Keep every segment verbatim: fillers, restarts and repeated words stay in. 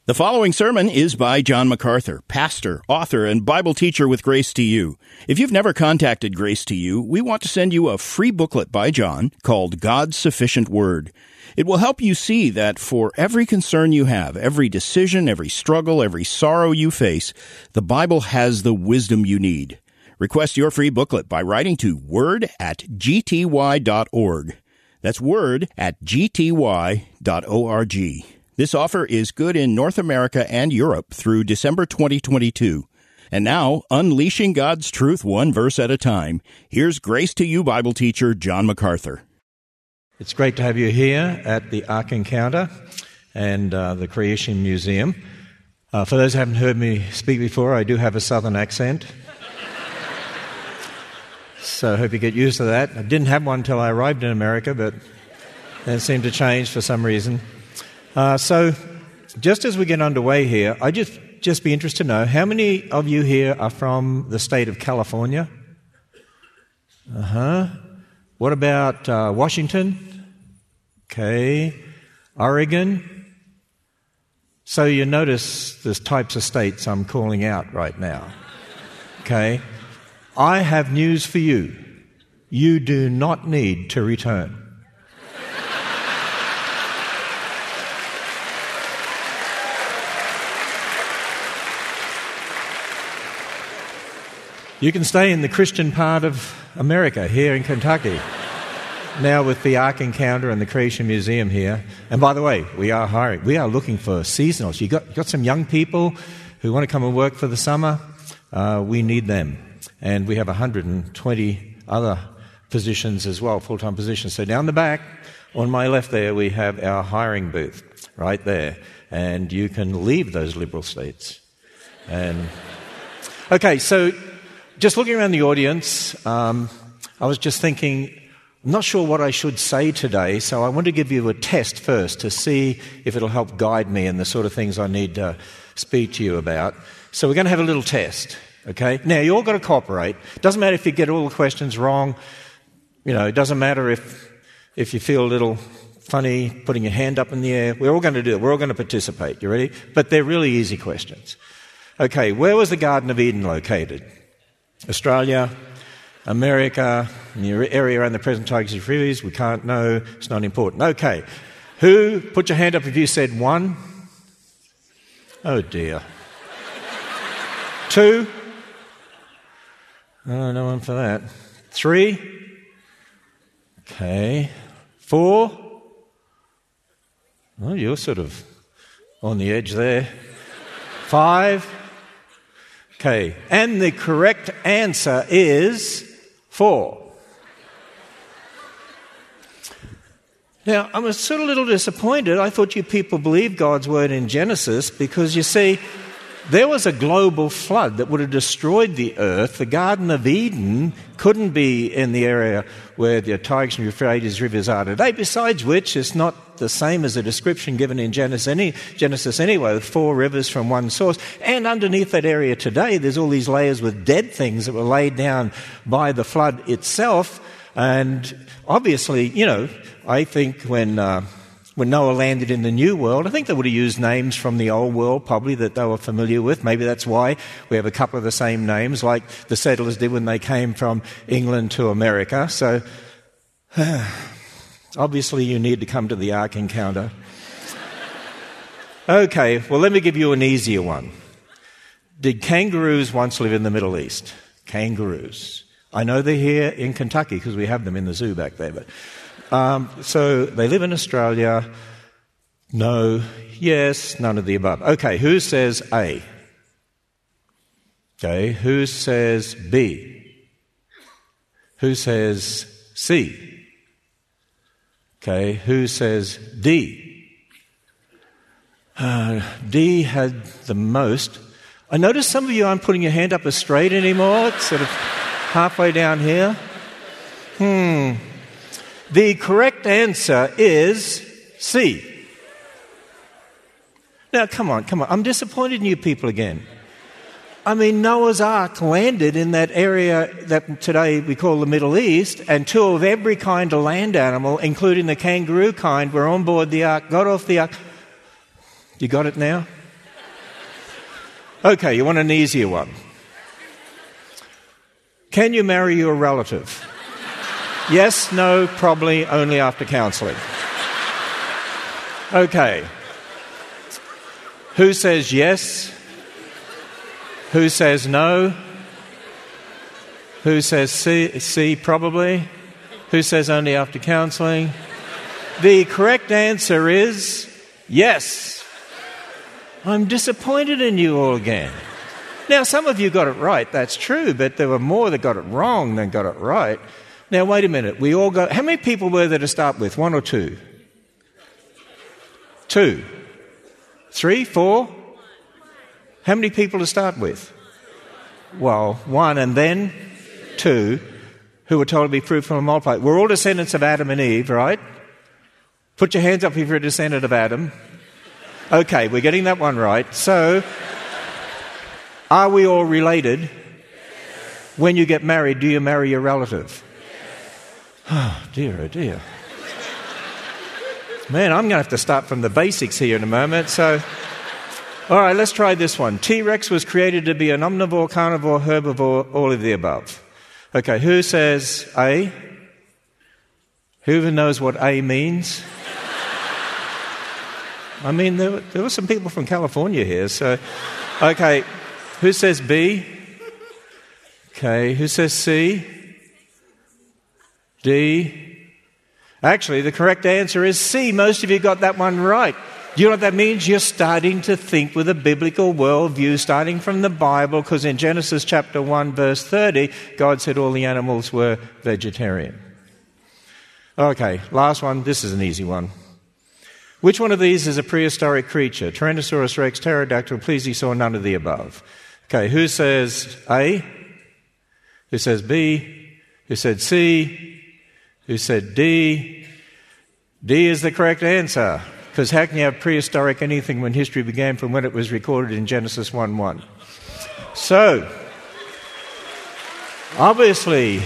The following sermon is by John MacArthur, pastor, author, and Bible teacher with Grace to You. If you've never contacted Grace to You, we want to send you a free booklet by John called God's Sufficient Word. It will help you see that for every concern you have, every decision, every struggle, every sorrow you face, the Bible has the wisdom you need. Request your free booklet by writing to word at g t y dot org. That's word at g t y dot org. This offer is good in North America and Europe through December twenty twenty-two. And now, unleashing God's truth one verse at a time, here's Grace to You Bible teacher John MacArthur. It's great to have you here at the Ark Encounter and uh, the Creation Museum. Uh, for those who haven't heard me speak before, I do have a southern accent. So I hope you get used to that. I didn't have one until I arrived in America, but that seemed to change for some reason. Uh, so, just as we get underway here, I'd just, just be interested to know, how many of you here are from the state of California? Uh-huh. What about uh, Washington? Okay. Oregon? So you notice there's types of states I'm calling out right now. Okay. I have news for you. You do not need to return. You can stay in the Christian part of America, here in Kentucky, now with the Ark Encounter and the Creation Museum here. And by the way, we are hiring. We are looking for seasonals. You got, got some young people who want to come and work for the summer. Uh, we need them. And we have one hundred twenty other positions as well, full-time positions. So down the back, on my left there, we have our hiring booth right there. And you can leave those liberal states. And okay, so just looking around the audience, um, I was just thinking, I'm not sure what I should say today, so I want to give you a test first to see if it'll help guide me in the sort of things I need to speak to you about. So we're going to have a little test, okay? Now, you all got to cooperate. It doesn't matter if you get all the questions wrong. You know, it doesn't matter if if you feel a little funny putting your hand up in the air. We're all going to do it. We're all going to participate. You ready? But they're really easy questions. Okay, where was the Garden of Eden located? Australia, America, in the area around the present Tigris rivers, we can't know, it's not important. Okay, who, put your hand up if you said one. Oh dear. Two. Oh, no one for that. Three. Okay. Four. Oh, you're sort of on the edge there. Five. Okay, and the correct answer is four. Now, I'm a sort of little disappointed. I thought you people believed God's word in Genesis because, you see, there was a global flood that would have destroyed the earth. The Garden of Eden couldn't be in the area where the Tigris and Euphrates rivers are today, besides which it's not the same as the description given in Genesis, any, Genesis anyway, with four rivers from one source. And underneath that area today, there's all these layers with dead things that were laid down by the flood itself. And obviously, you know, I think when... Uh, When Noah landed in the New World, I think they would have used names from the Old World, probably, that they were familiar with. Maybe that's why we have a couple of the same names, like the settlers did when they came from England to America. So, obviously, you need to come to the Ark Encounter. Okay, well, let me give you an easier one. Did kangaroos once live in the Middle East? Kangaroos. I know they're here in Kentucky because we have them in the zoo back there, but... Um, so they live in Australia. No, yes, none of the above. Okay, who says A? Okay, who says B? Who says C? Okay, who says D? Uh, D had the most. I notice some of you aren't putting your hand up as straight anymore. It's sort of halfway down here. Hmm. The correct answer is C. Now, come on, come on. I'm disappointed in you people again. I mean, Noah's Ark landed in that area that today we call the Middle East, and two of every kind of land animal, including the kangaroo kind, were on board the Ark, got off the Ark. You got it now? Okay, you want an easier one. Can you marry your relative? Yes, no, probably, only after counselling. Okay. Who says yes? Who says no? Who says C, C probably? Who says only after counselling? The correct answer is yes. I'm disappointed in you all again. Now, some of you got it right, that's true, but there were more that got it wrong than got it right. Now, wait a minute. We all got... How many people were there to start with? One or two? Two. Three? Four? How many people to start with? Well, one and then two, who were told to be fruitful and multiply. We're all descendants of Adam and Eve, right? Put your hands up if you're a descendant of Adam. Okay, we're getting that one right. So, are we all related? When you get married, do you marry your relative? Oh, dear, oh dear. Man, I'm going to have to start from the basics here in a moment. So, all right, let's try this one. T-Rex was created to be an omnivore, carnivore, herbivore, all of the above. Okay, who says A? Who even knows what A means? I mean, there were, there were some people from California here, so... Okay, who says B? Okay, who says C? D? Actually, the correct answer is C. Most of you got that one right. Do you know what that means? You're starting to think with a biblical worldview, starting from the Bible, because in Genesis chapter one, verse thirty, God said all the animals were vegetarian. Okay, last one. This is an easy one. Which one of these is a prehistoric creature? Tyrannosaurus rex, pterodactyl, plesiosaur, none of the above. Okay, who says A? Who says B? Who said C? Who said D? D is the correct answer. Because how can you have prehistoric anything when history began from when it was recorded in Genesis one one? So, obviously,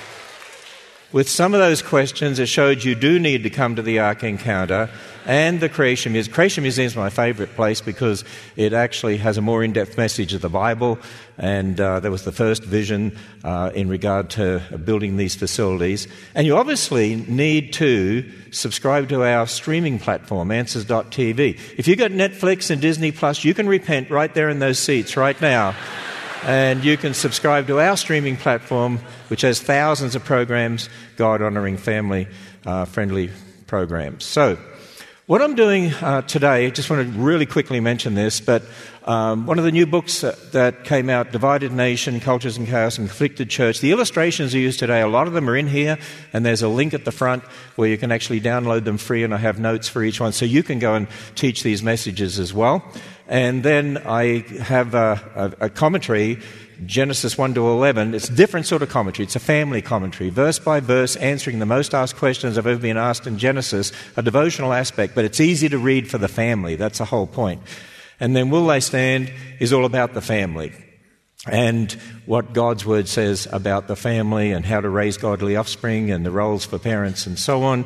with some of those questions, it showed you do need to come to the Ark Encounter and the Creation Museum. Creation Museum is my favourite place because it actually has a more in-depth message of the Bible, and uh, that was the first vision uh, in regard to building these facilities. And you obviously need to subscribe to our streaming platform, answers dot t v. If you've got Netflix and Disney Plus, you can repent right there in those seats right now. And you can subscribe to our streaming platform, which has thousands of programs, God-honouring, family-friendly uh, programs. So, what I'm doing uh, today, I just want to really quickly mention this, but um, one of the new books that, that came out, Divided Nation, Cultures in Chaos and Conflicted Church, the illustrations are used today. A lot of them are in here, and there's a link at the front where you can actually download them free, and I have notes for each one, so you can go and teach these messages as well. And then I have a, a, a commentary, Genesis one to eleven. It's a different sort of commentary. It's a family commentary, verse by verse, answering the most asked questions I've ever been asked in Genesis, a devotional aspect, but it's easy to read for the family. That's the whole point. And then Will They Stand is all about the family and what God's Word says about the family and how to raise godly offspring and the roles for parents and so on.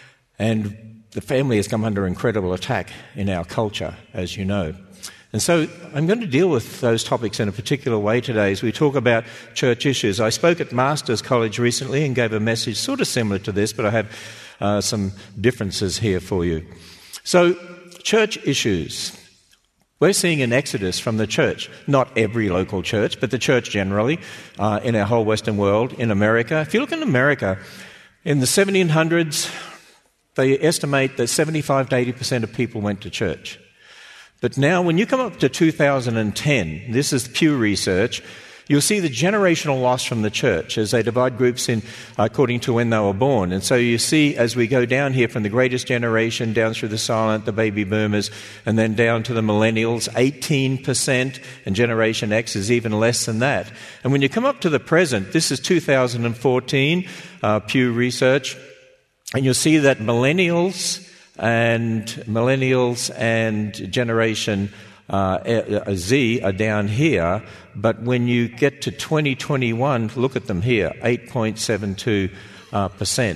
And the family has come under incredible attack in our culture, as you know. And so I'm going to deal with those topics in a particular way today as we talk about church issues. I spoke at Masters College recently and gave a message sort of similar to this, but I have uh, some differences here for you. So, church issues. We're seeing an exodus from the church. Not every local church, but the church generally uh, in our whole Western world, in America. If you look in America, in the seventeen hundreds, they estimate that seventy-five to eighty percent of people went to church. But now, when you come up to two thousand ten, this is Pew Research, you'll see the generational loss from the church as they divide groups in according to when they were born. And so you see, as we go down here from the greatest generation, down through the silent, the baby boomers, and then down to the millennials, eighteen percent, and Generation X is even less than that. And when you come up to the present, this is two thousand fourteen, uh, Pew Research, and you'll see that millennials and millennials and Generation uh, Z are down here, but when you get to twenty twenty-one, look at them here, eight point seven two percent.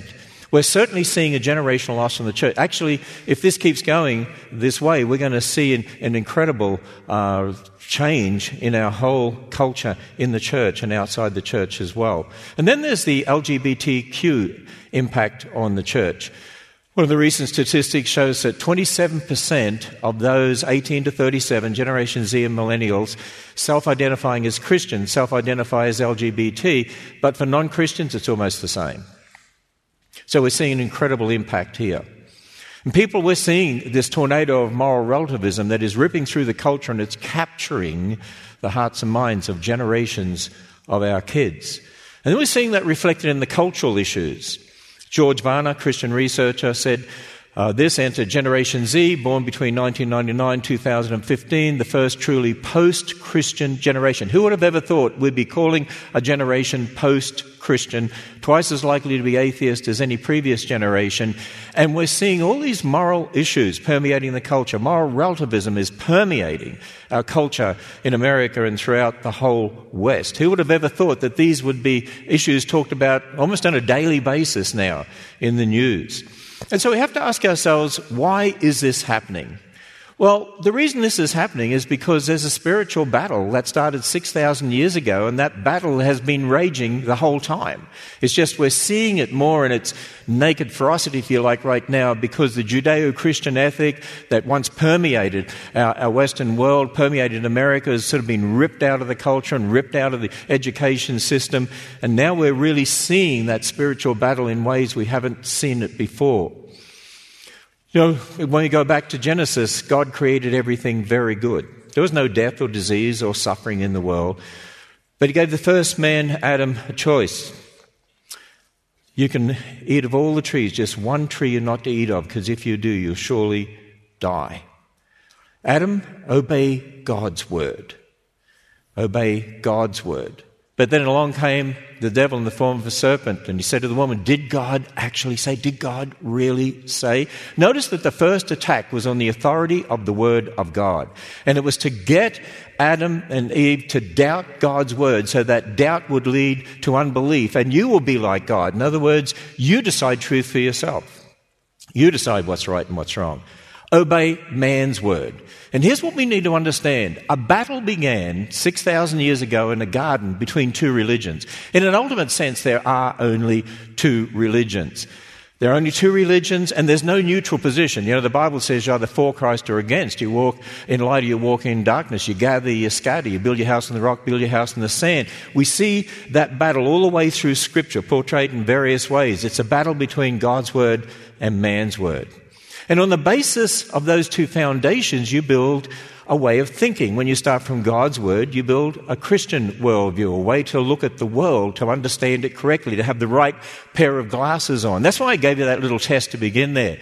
We're certainly seeing a generational loss from the church. Actually, if this keeps going this way, we're going to see an, an incredible uh, change in our whole culture in the church and outside the church as well. And then there's the L G B T Q impact on the church. One of the recent statistics shows that twenty-seven percent of those eighteen to thirty-seven, Generation Z and millennials, self-identifying as Christian, self-identify as L G B T, but for non-Christians it's almost the same. So we're seeing an incredible impact here. And people, we're seeing this tornado of moral relativism that is ripping through the culture, and it's capturing the hearts and minds of generations of our kids. And then we're seeing that reflected in the cultural issues. George Varner, Christian researcher, said uh, this entered Generation Z, born between nineteen ninety-nine and two thousand fifteen, the first truly post-Christian generation. Who would have ever thought we'd be calling a generation post-Christian, twice as likely to be atheist as any previous generation? And we're seeing all these moral issues permeating the culture. Moral relativism is permeating our culture in America and throughout the whole West. Who would have ever thought that these would be issues talked about almost on a daily basis now in the news? And so we have to ask ourselves, why is this happening? Well, the reason this is happening is because there's a spiritual battle that started six thousand years ago, and that battle has been raging the whole time. It's just we're seeing it more in its naked ferocity, if you like, right now, because the Judeo-Christian ethic that once permeated our, our Western world, permeated America, has sort of been ripped out of the culture and ripped out of the education system, and now we're really seeing that spiritual battle in ways we haven't seen it before. You know, when we go back to Genesis, God created everything very good. There was no death or disease or suffering in the world. But he gave the first man, Adam, a choice. You can eat of all the trees, just one tree you're not to eat of, because if you do, you'll surely die. Adam, obey God's word. Obey God's word. But then along came the devil in the form of a serpent, and he said to the woman, did God actually say? Did God really say? Notice that the first attack was on the authority of the word of God. And it was to get Adam and Eve to doubt God's word, so that doubt would lead to unbelief, and you will be like God. In other words, you decide truth for yourself. You decide what's right and what's wrong. Obey man's word. And here's what we need to understand. A battle began six thousand years ago in a garden between two religions. In an ultimate sense, there are only two religions. There are only two religions, and there's no neutral position. You know, the Bible says you're either for Christ or against. You walk in light or you walk in darkness. You gather, you scatter. You build your house on the rock, build your house in the sand. We see that battle all the way through Scripture, portrayed in various ways. It's a battle between God's word and man's word. And on the basis of those two foundations, you build a way of thinking. When you start from God's word, you build a Christian worldview, a way to look at the world, to understand it correctly, to have the right pair of glasses on. That's why I gave you that little test to begin there,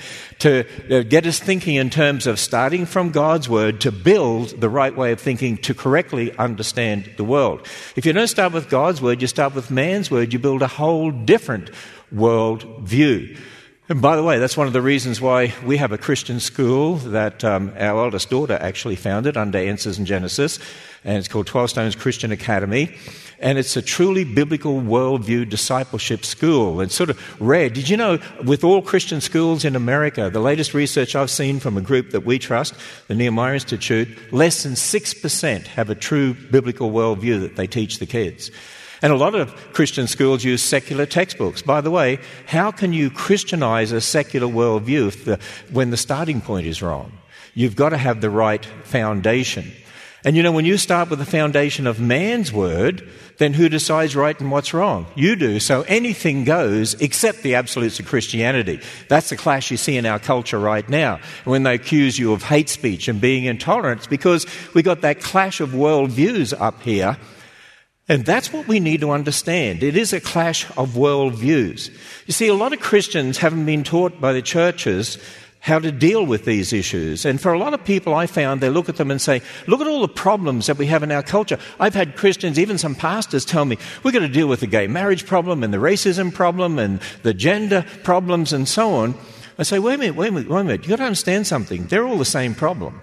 to get us thinking in terms of starting from God's word to build the right way of thinking to correctly understand the world. If you don't start with God's word, you start with man's word, you build a whole different world view. And by the way, that's one of the reasons why we have a Christian school that um, our eldest daughter actually founded under Answers in Genesis, and it's called twelve Stones Christian Academy, and it's a truly biblical worldview discipleship school. It's sort of rare. Did you know, with all Christian schools in America, the latest research I've seen from a group that we trust, the Nehemiah Institute, less than six percent have a true biblical worldview that they teach the kids. And a lot of Christian schools use secular textbooks. By the way, how can you Christianize a secular worldview if the, when the starting point is wrong? You've got to have the right foundation. And you know, when you start with the foundation of man's word, then who decides right and what's wrong? You do. So anything goes except the absolutes of Christianity. That's the clash you see in our culture right now. When they accuse you of hate speech and being intolerant, it's because we got that clash of worldviews up here. And that's what we need to understand. It is a clash of worldviews. You see, a lot of Christians haven't been taught by the churches how to deal with these issues. And for a lot of people, I found, they look at them and say, look at all the problems that we have in our culture. I've had Christians, even some pastors, tell me, we've got to deal with the gay marriage problem and the racism problem and the gender problems and so on. I say, wait a minute, wait a minute, wait a minute. You've got to understand something. They're all the same problem.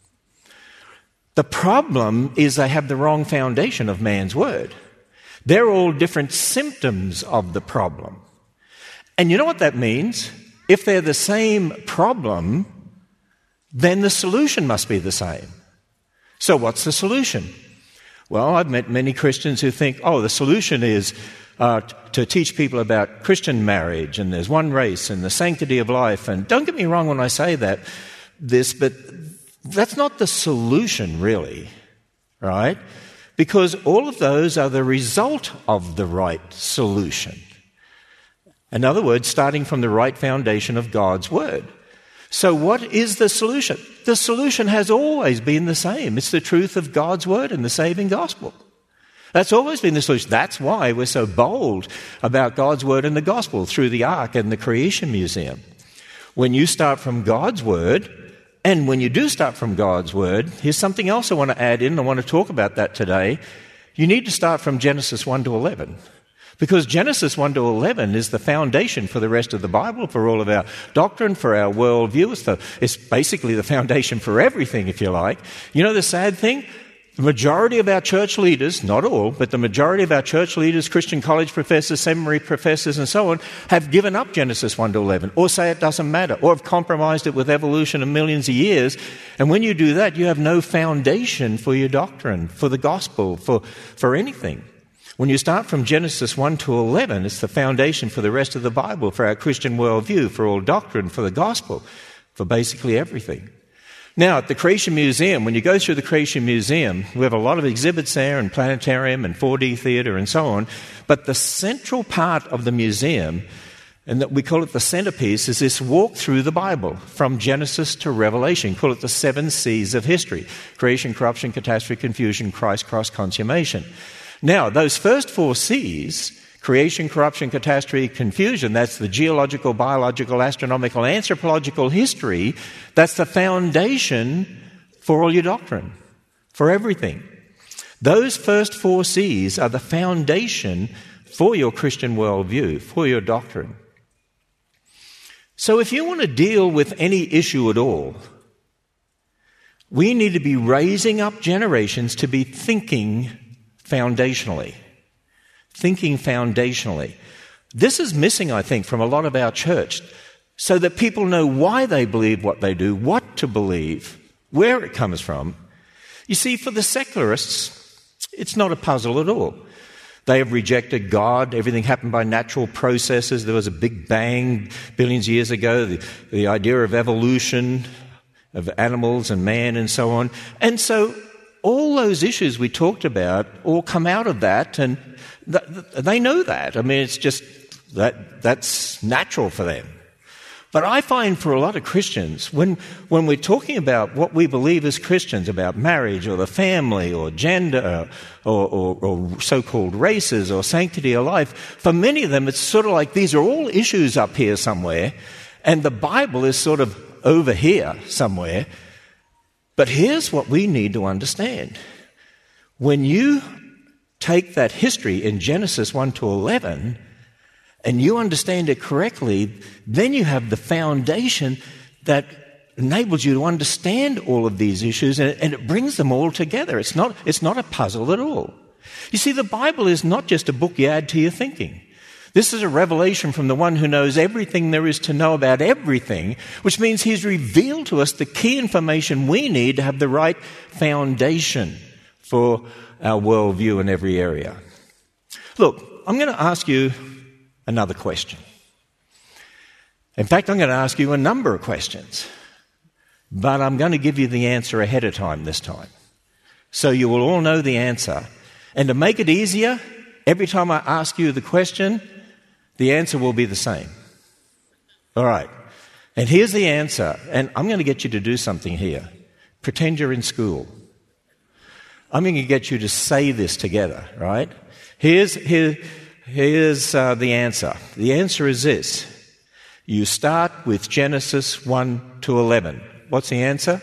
The problem is they have the wrong foundation of man's word. They're all different symptoms of the problem. And you know what that means? If they're the same problem, then the solution must be the same. So what's the solution? Well, I've met many Christians who think, oh, the solution is uh, t- to teach people about Christian marriage, and there's one race, and the sanctity of life. And don't get me wrong when I say that, this, but that's not the solution, really, right? Because all of those are the result of the right solution. In other words, starting from the right foundation of God's Word. So what is the solution? The solution has always been the same. It's the truth of God's Word and the saving gospel. That's always been the solution. That's why we're so bold about God's Word and the gospel through the Ark and the Creation Museum. When you start from God's Word, and when you do start from God's Word, here's something else I want to add in. I want to talk about that today. You need to start from Genesis one to eleven. Because Genesis one to eleven is the foundation for the rest of the Bible, for all of our doctrine, for our worldview. It's, the, it's basically the foundation for everything, if you like. You know the sad thing? The majority of our church leaders, not all, but the majority of our church leaders, Christian college professors, seminary professors, and so on, have given up Genesis one to eleven, or say it doesn't matter, or have compromised it with evolution of millions of years. And when you do that, you have no foundation for your doctrine, for the gospel, for, for anything. When you start from Genesis one to eleven, it's the foundation for the rest of the Bible, for our Christian worldview, for all doctrine, for the gospel, for basically everything. Now, at the Creation Museum, when you go through the Creation Museum, we have a lot of exhibits there, and planetarium and four D theatre and so on, but the central part of the museum, and that we call it the centerpiece, is this walk through the Bible from Genesis to Revelation. We call it the seven C's of history: creation, corruption, catastrophe, confusion, Christ, cross, consummation. Now, those first four C's, creation, corruption, catastrophe, confusion, that's the geological, biological, astronomical, anthropological history. That's the foundation for all your doctrine, for everything. Those first four C's are the foundation for your Christian worldview, for your doctrine. So if you want to deal with any issue at all, we need to be raising up generations to be thinking foundationally. Thinking foundationally. This is missing, I think, from a lot of our church, so that people know why they believe what they do, what to believe, where it comes from. You see, for the secularists, it's not a puzzle at all. They have rejected God. Everything happened by natural processes. There was a big bang billions of years ago, the, the idea of evolution, of animals and man and so on. And so all those issues we talked about all come out of that, and th- th- they know that. I mean, it's just that that's natural for them. But I find for a lot of Christians, when, when we're talking about what we believe as Christians, about marriage or the family or gender or, or, or so-called races or sanctity of life, for many of them it's sort of like these are all issues up here somewhere, and the Bible is sort of over here somewhere. But here's what we need to understand. When you take that history in Genesis one to eleven and you understand it correctly, then you have the foundation that enables you to understand all of these issues, and, and it brings them all together. It's not, it's not a puzzle at all. You see, the Bible is not just a book you add to your thinking. This is a revelation from the one who knows everything there is to know about everything, which means he's revealed to us the key information we need to have the right foundation for our worldview in every area. Look, I'm going to ask you another question. In fact, I'm going to ask you a number of questions, but I'm going to give you the answer ahead of time this time, so you will all know the answer. And to make it easier, every time I ask you the question, the answer will be the same. All right. And here's the answer. And I'm going to get you to do something here. Pretend you're in school. I'm going to get you to say this together, right? Here's, here, here's uh, the answer. The answer is this. You start with Genesis one to eleven. What's the answer?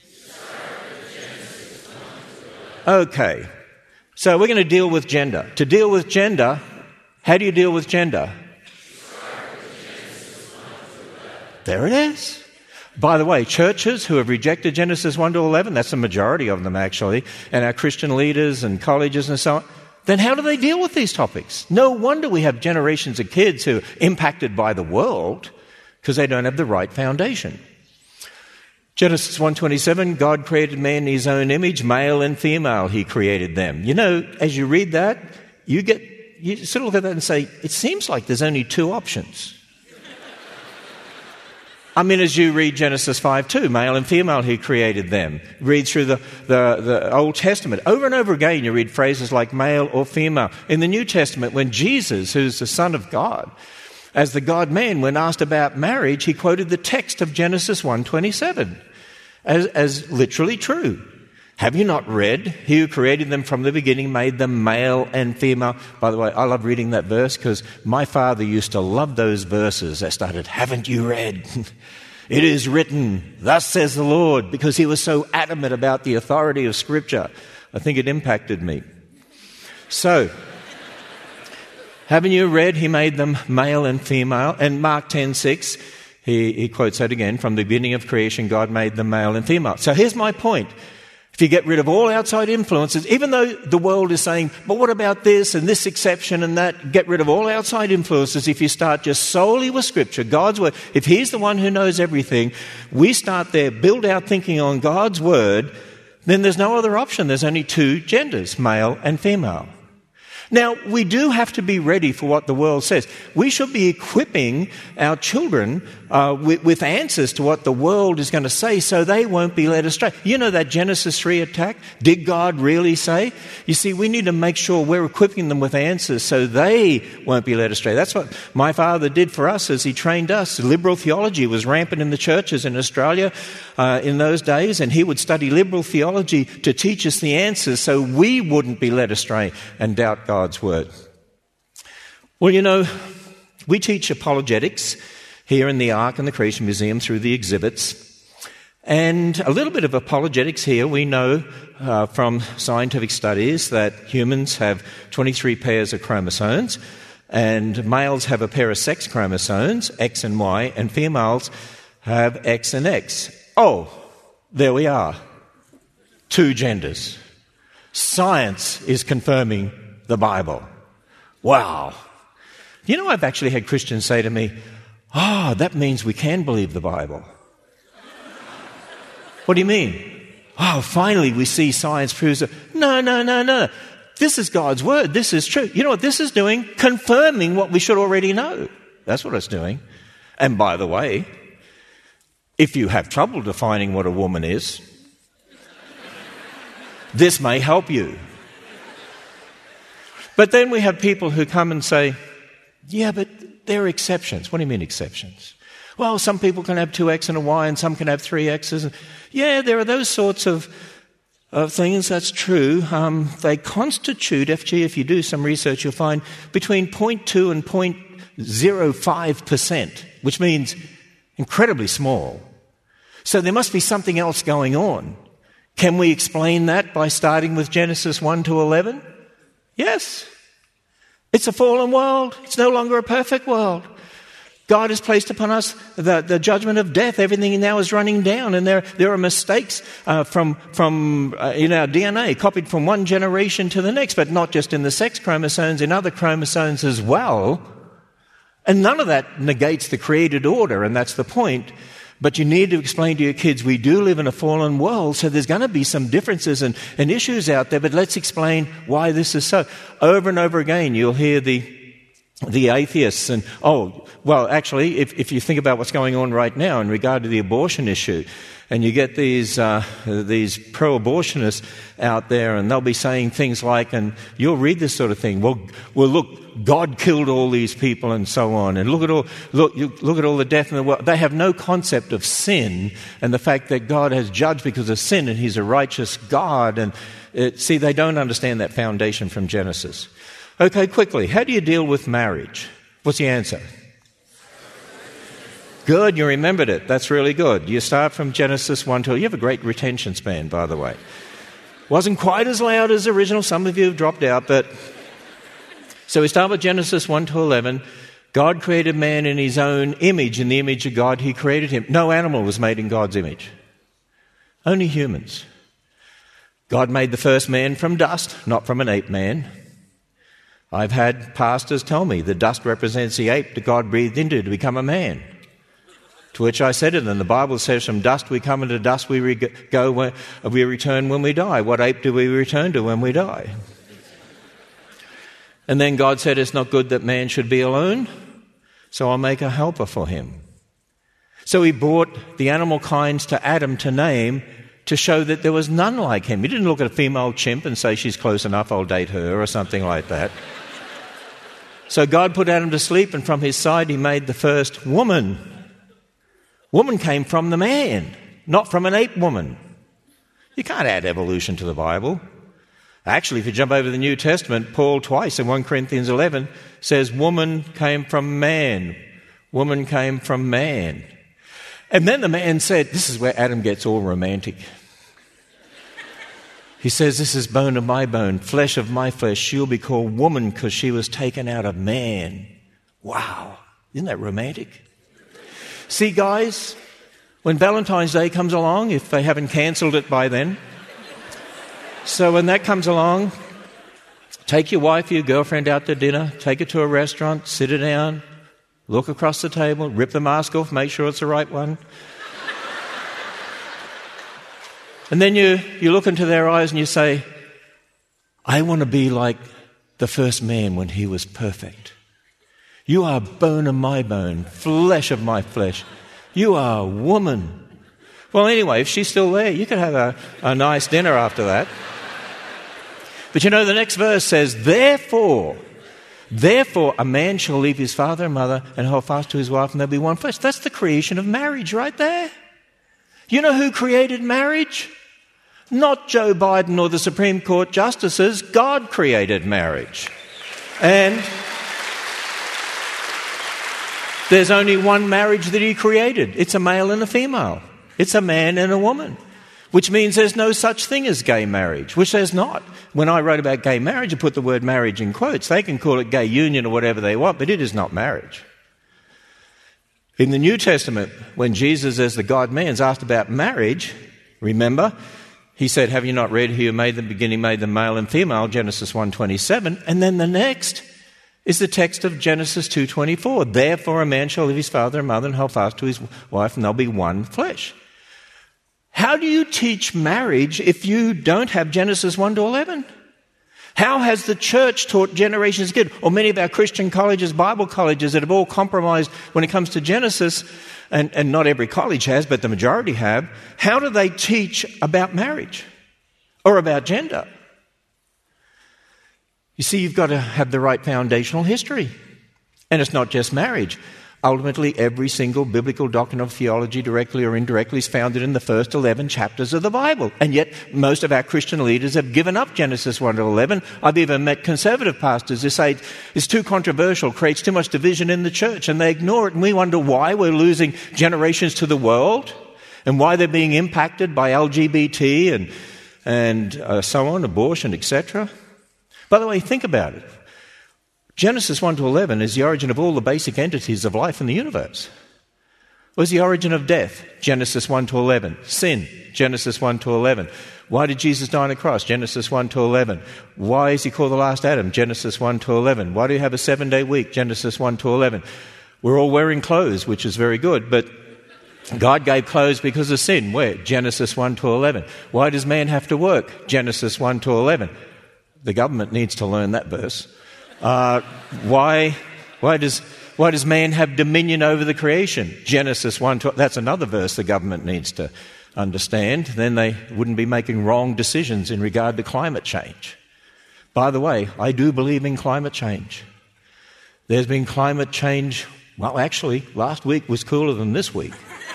Okay. So we're going to deal with gender. To deal with gender, how do you deal with gender? There it is. By the way, churches who have rejected Genesis one to eleven, that's the majority of them actually, and our Christian leaders and colleges and so on, then how do they deal with these topics? No wonder we have generations of kids who are impacted by the world because they don't have the right foundation. Genesis one twenty-seven, God created man in his own image, male and female he created them. You know, as you read that, you get you sort of look at that and say, it seems like there's only two options. I mean, as you read Genesis five two, male and female he created them. Read through the, the, the Old Testament. Over and over again you read phrases like male or female. In the New Testament, when Jesus, who's the Son of God, as the God-man, when asked about marriage, he quoted the text of Genesis one twenty-seven as, as literally true. Have you not read, he who created them from the beginning made them male and female? By the way, I love reading that verse because my father used to love those verses that started, haven't you read? It is written, thus says the Lord, because he was so adamant about the authority of Scripture. I think it impacted me. So, haven't you read, he made them male and female? And Mark ten six, he, he quotes that again, from the beginning of creation, God made them male and female. So here's my point. If you get rid of all outside influences, even though the world is saying, but what about this and this exception and that, get rid of all outside influences. If you start just solely with Scripture, God's Word, if He's the one who knows everything, we start there, build our thinking on God's Word, then there's no other option. There's only two genders, male and female. Now, we do have to be ready for what the world says. We should be equipping our children uh, with, with answers to what the world is going to say so they won't be led astray. You know that Genesis three attack? Did God really say? You see, we need to make sure we're equipping them with answers so they won't be led astray. That's what my father did for us as he trained us. Liberal theology was rampant in the churches in Australia uh, in those days, and he would study liberal theology to teach us the answers so we wouldn't be led astray and doubt God. God's Word. Well, you know, we teach apologetics here in the Ark and the Creation Museum through the exhibits. And a little bit of apologetics here. We know uh, from scientific studies that humans have twenty-three pairs of chromosomes, and males have a pair of sex chromosomes, X and Y, and females have X and X. Oh, there we are. Two genders. Science is confirming the Bible. Wow. You know, I've actually had Christians say to me, oh, that means we can believe the Bible. What do you mean? Oh, finally we see science proves it. No, no, no, no. This is God's Word. This is true. You know what this is doing? Confirming what we should already know. That's what it's doing. And by the way, if you have trouble defining what a woman is, this may help you. But then we have people who come and say, yeah, but there are exceptions. What do you mean exceptions? Well, some people can have two X and a Y and some can have three X's. Yeah, there are those sorts of, of things. That's true. Um, they constitute, F G, if you do some research, you'll find between zero point two and zero point zero five percent, which means incredibly small. So there must be something else going on. Can we explain that by starting with Genesis one to eleven? Yes. It's a fallen world. It's no longer a perfect world. God has placed upon us the, the judgment of death. Everything now is running down, and there, there are mistakes uh, from, from uh, in our D N A, copied from one generation to the next, but not just in the sex chromosomes, in other chromosomes as well. And none of that negates the created order, and that's the point. But you need to explain to your kids, we do live in a fallen world, so there's going to be some differences and, and issues out there, but let's explain why this is so. Over and over again, you'll hear the the atheists and, oh, well, actually, if, if you think about what's going on right now in regard to the abortion issue, and you get these uh, these pro-abortionists out there, and they'll be saying things like, and you'll read this sort of thing, well, well, look, God killed all these people and so on, and look at all look look at all the death in the world. They have no concept of sin and the fact that God has judged because of sin, and He's a righteous God. And it, see, they don't understand that foundation from Genesis. Okay, quickly, how do you deal with marriage? What's the answer? Good, you remembered it. That's really good. You start from Genesis one to... You have a great retention span, by the way. Wasn't quite as loud as original. Some of you have dropped out, but... So we start with Genesis one to eleven. God created man in His own image. In the image of God, He created him. No animal was made in God's image. Only humans. God made the first man from dust, not from an ape man. I've had pastors tell me the dust represents the ape that God breathed into to become a man. To which I said to them, the Bible says from dust we come, into dust we re- go, when, we return when we die. What ape do we return to when we die? And then God said, it's not good that man should be alone, so I'll make a helper for him. So he brought the animal kinds to Adam to name, to show that there was none like him. He didn't look at a female chimp and say, she's close enough, I'll date her, or something like that. So God put Adam to sleep, and from his side he made the first woman. Woman came from the man, not from an ape woman. You can't add evolution to the Bible. Actually, if you jump over to the New Testament, Paul twice in First Corinthians eleven says, woman came from man. Woman came from man. And then the man said, this is where Adam gets all romantic. He says, this is bone of my bone, flesh of my flesh. She'll be called woman because she was taken out of man. Wow. Isn't that romantic? See, guys, when Valentine's Day comes along, if they haven't cancelled it by then, so when that comes along, take your wife or your girlfriend out to dinner, take her to a restaurant, sit her down, look across the table, rip the mask off, make sure it's the right one. And then you, you look into their eyes and you say, I want to be like the first man when he was perfect. You are bone of my bone, flesh of my flesh. You are a woman. Well, anyway, if she's still there, you could have a, a nice dinner after that. But you know, the next verse says, Therefore, therefore a man shall leave his father and mother and hold fast to his wife, and they'll be one flesh. That's the creation of marriage right there. You know who created marriage? Not Joe Biden or the Supreme Court justices. God created marriage. And there's only one marriage that he created. It's a male and a female. It's a man and a woman. Which means there's no such thing as gay marriage, which there's not. When I wrote about gay marriage, I put the word marriage in quotes. They can call it gay union or whatever they want, but it is not marriage. In the New Testament, when Jesus, as the God-man, is asked about marriage, remember, he said, have you not read who made them, beginning made them male and female, Genesis one twenty-seven, and then the next is the text of Genesis two twenty-four. Therefore a man shall leave his father and mother and hold fast to his wife, and they'll be one flesh. How do you teach marriage if you don't have Genesis one to eleven? How has the church taught generations ago, or many of our Christian colleges, Bible colleges that have all compromised when it comes to Genesis, and, and not every college has, but the majority have, how do they teach about marriage or about gender? You see, you've got to have the right foundational history. And it's not just marriage. Ultimately, every single biblical doctrine of theology, directly or indirectly, is founded in the first eleven chapters of the Bible. And yet, most of our Christian leaders have given up Genesis one to eleven. I've even met conservative pastors who say it's too controversial, creates too much division in the church, and they ignore it. And we wonder why we're losing generations to the world, and why they're being impacted by L G B T and, and uh, so on, abortion, et cetera. By the way, think about it. Genesis one to eleven is the origin of all the basic entities of life in the universe. What's the origin of death? Genesis one to eleven. Sin? Genesis one to eleven. Why did Jesus die on the cross? Genesis one to eleven. Why is he called the last Adam? Genesis one to eleven. Why do you have a seven-day week? Genesis one to eleven. We're all wearing clothes, which is very good, but God gave clothes because of sin. Where? Genesis one to eleven. Why does man have to work? Genesis one to eleven. The government needs to learn that verse. Uh, why, why does, why does man have dominion over the creation? Genesis one, that's another verse the government needs to understand. Then they wouldn't be making wrong decisions in regard to climate change. By the way, I do believe in climate change. There's been climate change, well, actually, last week was cooler than this week.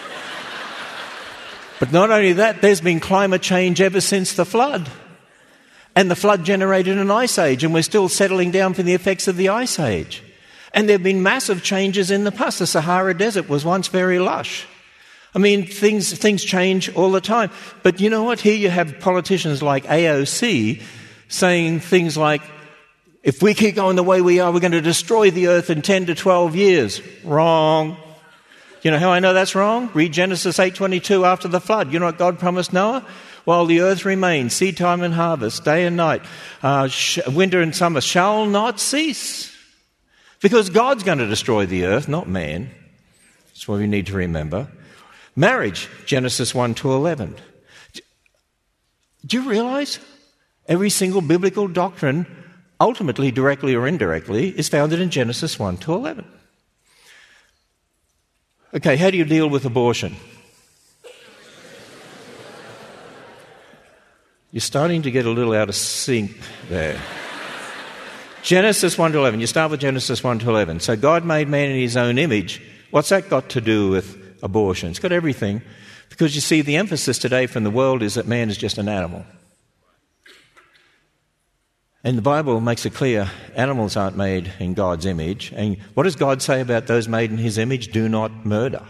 But not only that, there's been climate change ever since the flood. And the flood generated an ice age, and we're still settling down for the effects of the ice age. And there have been massive changes in the past. The Sahara Desert was once very lush. I mean, things things change all the time. But you know what? Here you have politicians like A O C saying things like, if we keep going the way we are, we're going to destroy the earth in ten to twelve years. Wrong. You know how I know that's wrong? Read Genesis eight twenty-two after the flood. You know what God promised Noah? while the earth remains, seed time and harvest, day and night, uh, sh- winter and summer shall not cease. Because God's going to destroy the earth, not man. That's what we need to remember. Marriage, Genesis one to eleven. Do you realize every single biblical doctrine, ultimately, directly or indirectly, is founded in Genesis one to eleven? Okay, how do you deal with abortion? You're starting to get a little out of sync there. Genesis one to eleven. You start with Genesis one to eleven. So God made man in his own image. What's that got to do with abortion? It's got everything. Because you see, the emphasis today from the world is that man is just an animal. And the Bible makes it clear, animals aren't made in God's image. And what does God say about those made in his image? Do not murder.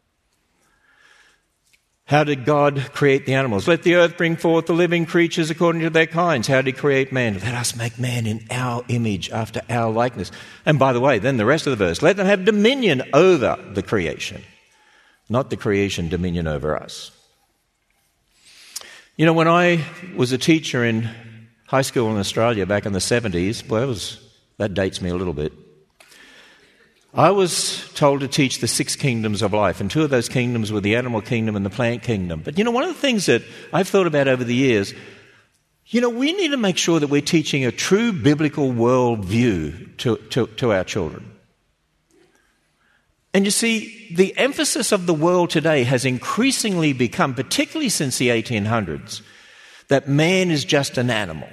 How did God create the animals? Let the earth bring forth the living creatures according to their kinds. How did he create man? Let us make man in our image, after our likeness. And by the way, then the rest of the verse, let them have dominion over the creation, not the creation dominion over us. You know, when I was a teacher in high school in Australia back in the seventies, well, that, was, that dates me a little bit. I was told to teach the six kingdoms of life, and two of those kingdoms were the animal kingdom and the plant kingdom. But you know, one of the things that I've thought about over the years, you know, we need to make sure that we're teaching a true biblical worldview to, to, to our children. And you see, the emphasis of the world today has increasingly become, particularly since the eighteen hundreds, that man is just an animal.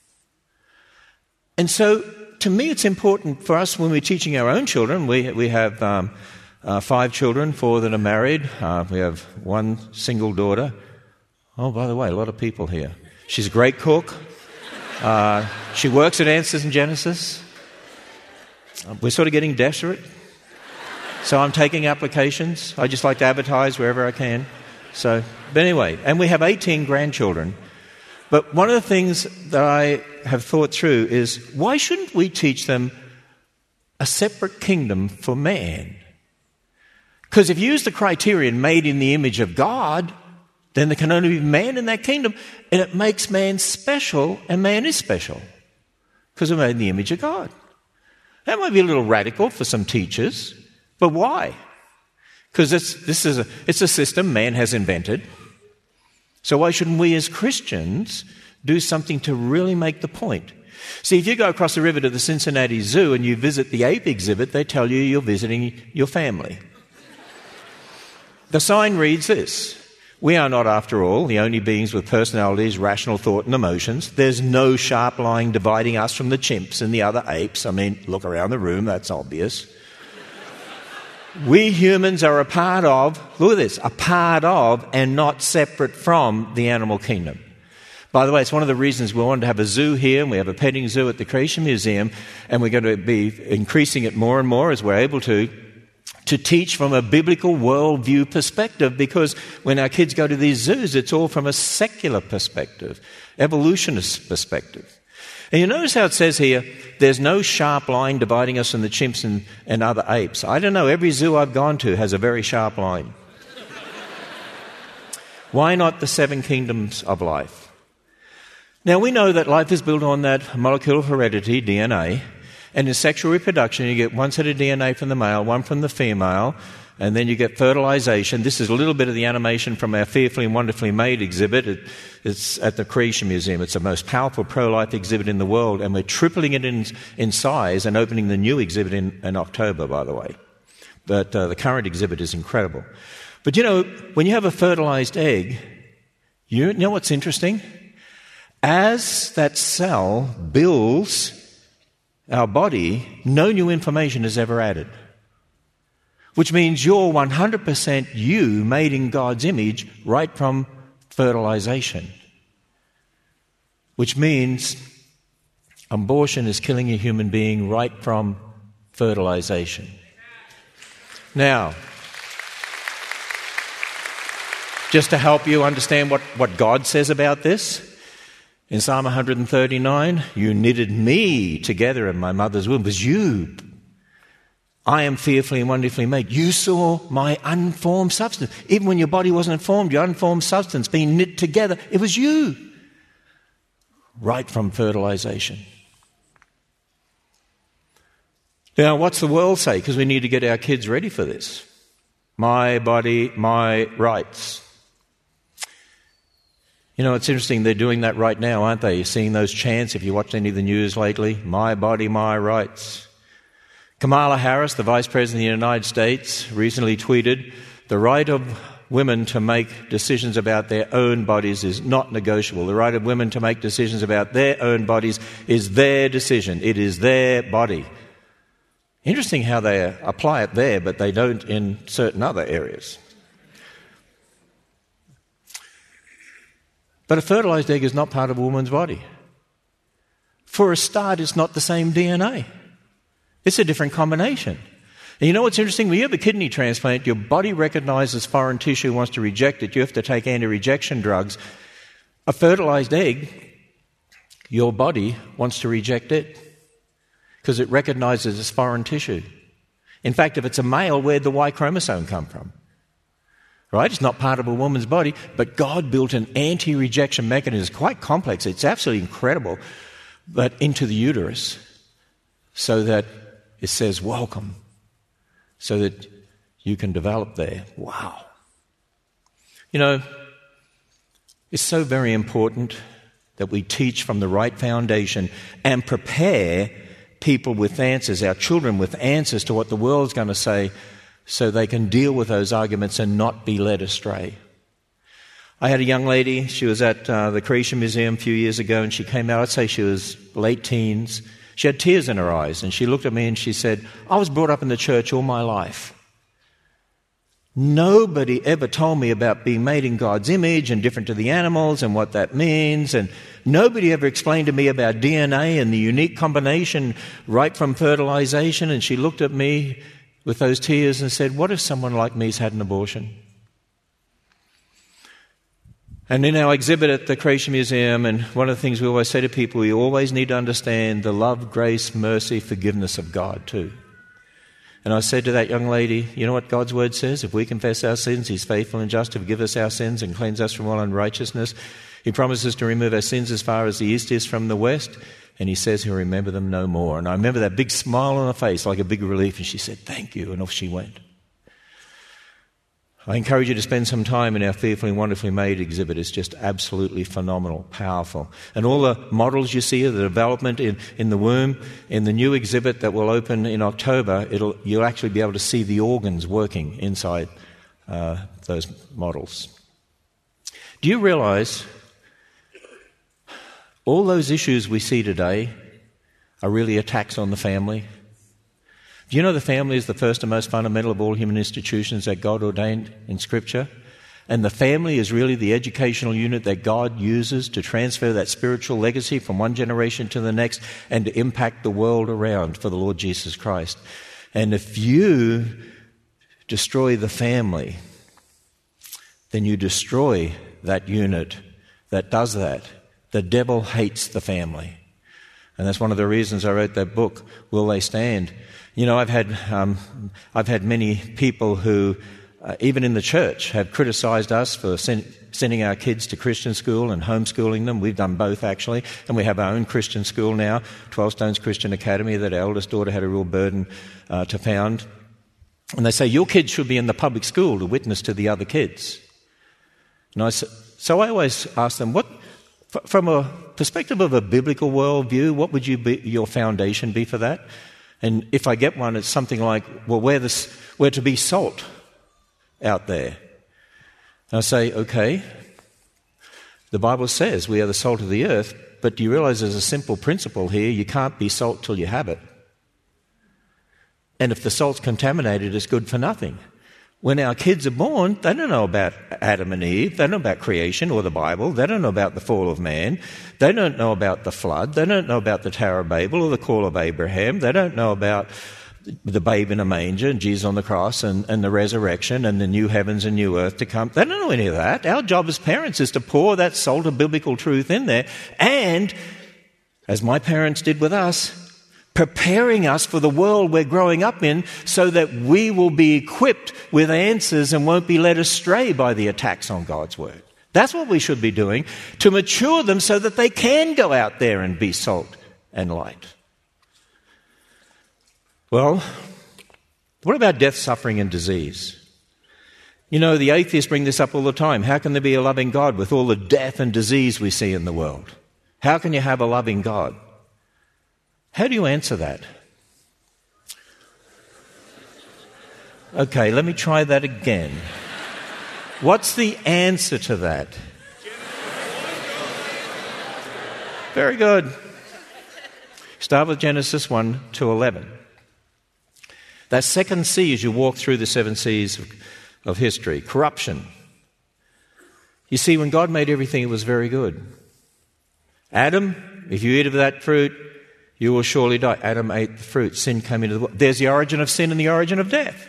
And so, to me, it's important for us when we're teaching our own children. We we have um, uh, five children, four that are married. Uh, we have one single daughter. Oh, by the way, a lot of people here. She's a great cook. Uh, she works at Answers in Genesis. Uh, we're sort of getting desperate. So I'm taking applications. I just like to advertise wherever I can. So, but anyway, and we have eighteen grandchildren. But one of the things that I have thought through is, why shouldn't we teach them a separate kingdom for man? Because if you use the criterion made in the image of God, then there can only be man in that kingdom, and it makes man special, and man is special because we're made in the image of God. That might be a little radical for some teachers, but why? Because this, this is a, it's a system man has invented. So why shouldn't we as Christians do something to really make the point? See, if you go across the river to the Cincinnati Zoo and you visit the ape exhibit, they tell you you're visiting your family. The sign reads this: we are not, after all, the only beings with personalities, rational thought and emotions. There's no sharp line dividing us from the chimps and the other apes. I mean, look around the room, that's obvious. We humans are a part of, look at this, a part of and not separate from the animal kingdom. By the way, it's one of the reasons we wanted to have a zoo here, and we have a petting zoo at the Creation Museum, and we're going to be increasing it more and more as we're able to, to teach from a biblical worldview perspective, because when our kids go to these zoos, it's all from a secular perspective, evolutionist perspective. And you notice how it says here, there's no sharp line dividing us from the chimps and, and other apes. I don't know, every zoo I've gone to has a very sharp line. Why not the seven kingdoms of life? Now, we know that life is built on that molecule of heredity, D N A, and in sexual reproduction, you get one set of D N A from the male, one from the female, and then you get fertilization. This is a little bit of the animation from our Fearfully and Wonderfully Made exhibit. It, it's at the Creation Museum. It's the most powerful pro-life exhibit in the world, and we're tripling it in, in size and opening the new exhibit in, in October, by the way. But uh, the current exhibit is incredible. But you know, when you have a fertilized egg, you know what's interesting? As that cell builds our body, no new information is ever added. Which means you're one hundred percent you, made in God's image, right from fertilization. Which means abortion is killing a human being right from fertilization. Now, just to help you understand what, what God says about this, in Psalm one thirty-nine, you knitted me together in my mother's womb. It was you. I am fearfully and wonderfully made. You saw my unformed substance. Even when your body wasn't formed, your unformed substance being knit together, it was you. Right from fertilization. Now, what's the world say? Because we need to get our kids ready for this. My body, my rights. You know, it's interesting, they're doing that right now, aren't they? You're seeing those chants, if you watched any of the news lately. My body, my rights. Kamala Harris, the Vice President of the United States, recently tweeted, the right of women to make decisions about their own bodies is not negotiable. The right of women to make decisions about their own bodies is their decision. It is their body. Interesting how they apply it there, but they don't in certain other areas. But a fertilized egg is not part of a woman's body. For a start, it's not the same D N A. It's a different combination. And you know what's interesting? When you have a kidney transplant, your body recognizes foreign tissue, wants to reject it. You have to take anti-rejection drugs. A fertilized egg, your body wants to reject it because it recognizes as foreign tissue. In fact, if it's a male, where'd the Y chromosome come from? Right? It's not part of a woman's body, but God built an anti-rejection mechanism. It's quite complex. It's absolutely incredible. But into the uterus so that it says welcome, so that you can develop there. Wow. You know, it's so very important that we teach from the right foundation and prepare people with answers, our children with answers to what the world's going to say, so they can deal with those arguments and not be led astray. I had a young lady, she was at uh, the Creation Museum a few years ago, and she came out, I'd say she was late teens. She had tears in her eyes, and she looked at me and she said, I was brought up in the church all my life. Nobody ever told me about being made in God's image and different to the animals and what that means, and nobody ever explained to me about D N A and the unique combination right from fertilization. And she looked at me with those tears and said, what if someone like me's had an abortion? And in our exhibit at the Creation Museum, and one of the things we always say to people, we always need to understand the love, grace, mercy, forgiveness of God too. And I said to that young lady, you know what God's word says? If we confess our sins, He's faithful and just to forgive us our sins and cleanse us from all unrighteousness. He promises to remove our sins as far as the east is from the west. And He says He'll remember them no more. And I remember that big smile on her face, like a big relief. And she said, thank you. And off she went. I encourage you to spend some time in our Fearfully and Wonderfully Made exhibit. It's just absolutely phenomenal, powerful. And all the models you see of the development in, in the womb, in the new exhibit that will open in October, it'll, you'll actually be able to see the organs working inside uh, those models. Do you realize all those issues we see today are really attacks on the family? Do you know the family is the first and most fundamental of all human institutions that God ordained in Scripture? And the family is really the educational unit that God uses to transfer that spiritual legacy from one generation to the next and to impact the world around for the Lord Jesus Christ. And if you destroy the family, then you destroy that unit that does that. The devil hates the family. And that's one of the reasons I wrote that book, Will They Stand? You know, I've had um, I've had many people who, uh, even in the church, have criticized us for send, sending our kids to Christian school and homeschooling them. We've done both, actually. And we have our own Christian school now, twelve Stones Christian Academy, that our eldest daughter had a real burden uh, to found. And they say, your kids should be in the public school to witness to the other kids. And I, so I always ask them, what, from a perspective of a biblical worldview, what would you be, your foundation be for that? And if I get one, it's something like, well, we're, this, we're to be salt out there. And I say, okay, the Bible says we are the salt of the earth, but do you realize there's a simple principle here? You can't be salt till you have it. And if the salt's contaminated, it's good for nothing. When our kids are born, they don't know about Adam and Eve. They don't know about creation or the Bible. They don't know about the fall of man. They don't know about the flood. They don't know about the Tower of Babel or the call of Abraham. They don't know about the babe in a manger and Jesus on the cross and, and the resurrection and the new heavens and new earth to come. They don't know any of that. Our job as parents is to pour that salt of biblical truth in there and, as my parents did with us, preparing us for the world we're growing up in so that we will be equipped with answers and won't be led astray by the attacks on God's word. That's what we should be doing, to mature them so that they can go out there and be salt and light. Well, what about death, suffering, and disease? You know, the atheists bring this up all the time. How can there be a loving God with all the death and disease we see in the world? How can you have a loving God? How do you answer that? Okay, let me try that again. What's the answer to that? Very good. Start with Genesis one to eleven. That second C as you walk through the seven C's of, of history. Corruption. You see, when God made everything, it was very good. Adam, if you eat of that fruit, you will surely die. Adam ate the fruit. Sin came into the world. There's the origin of sin and the origin of death.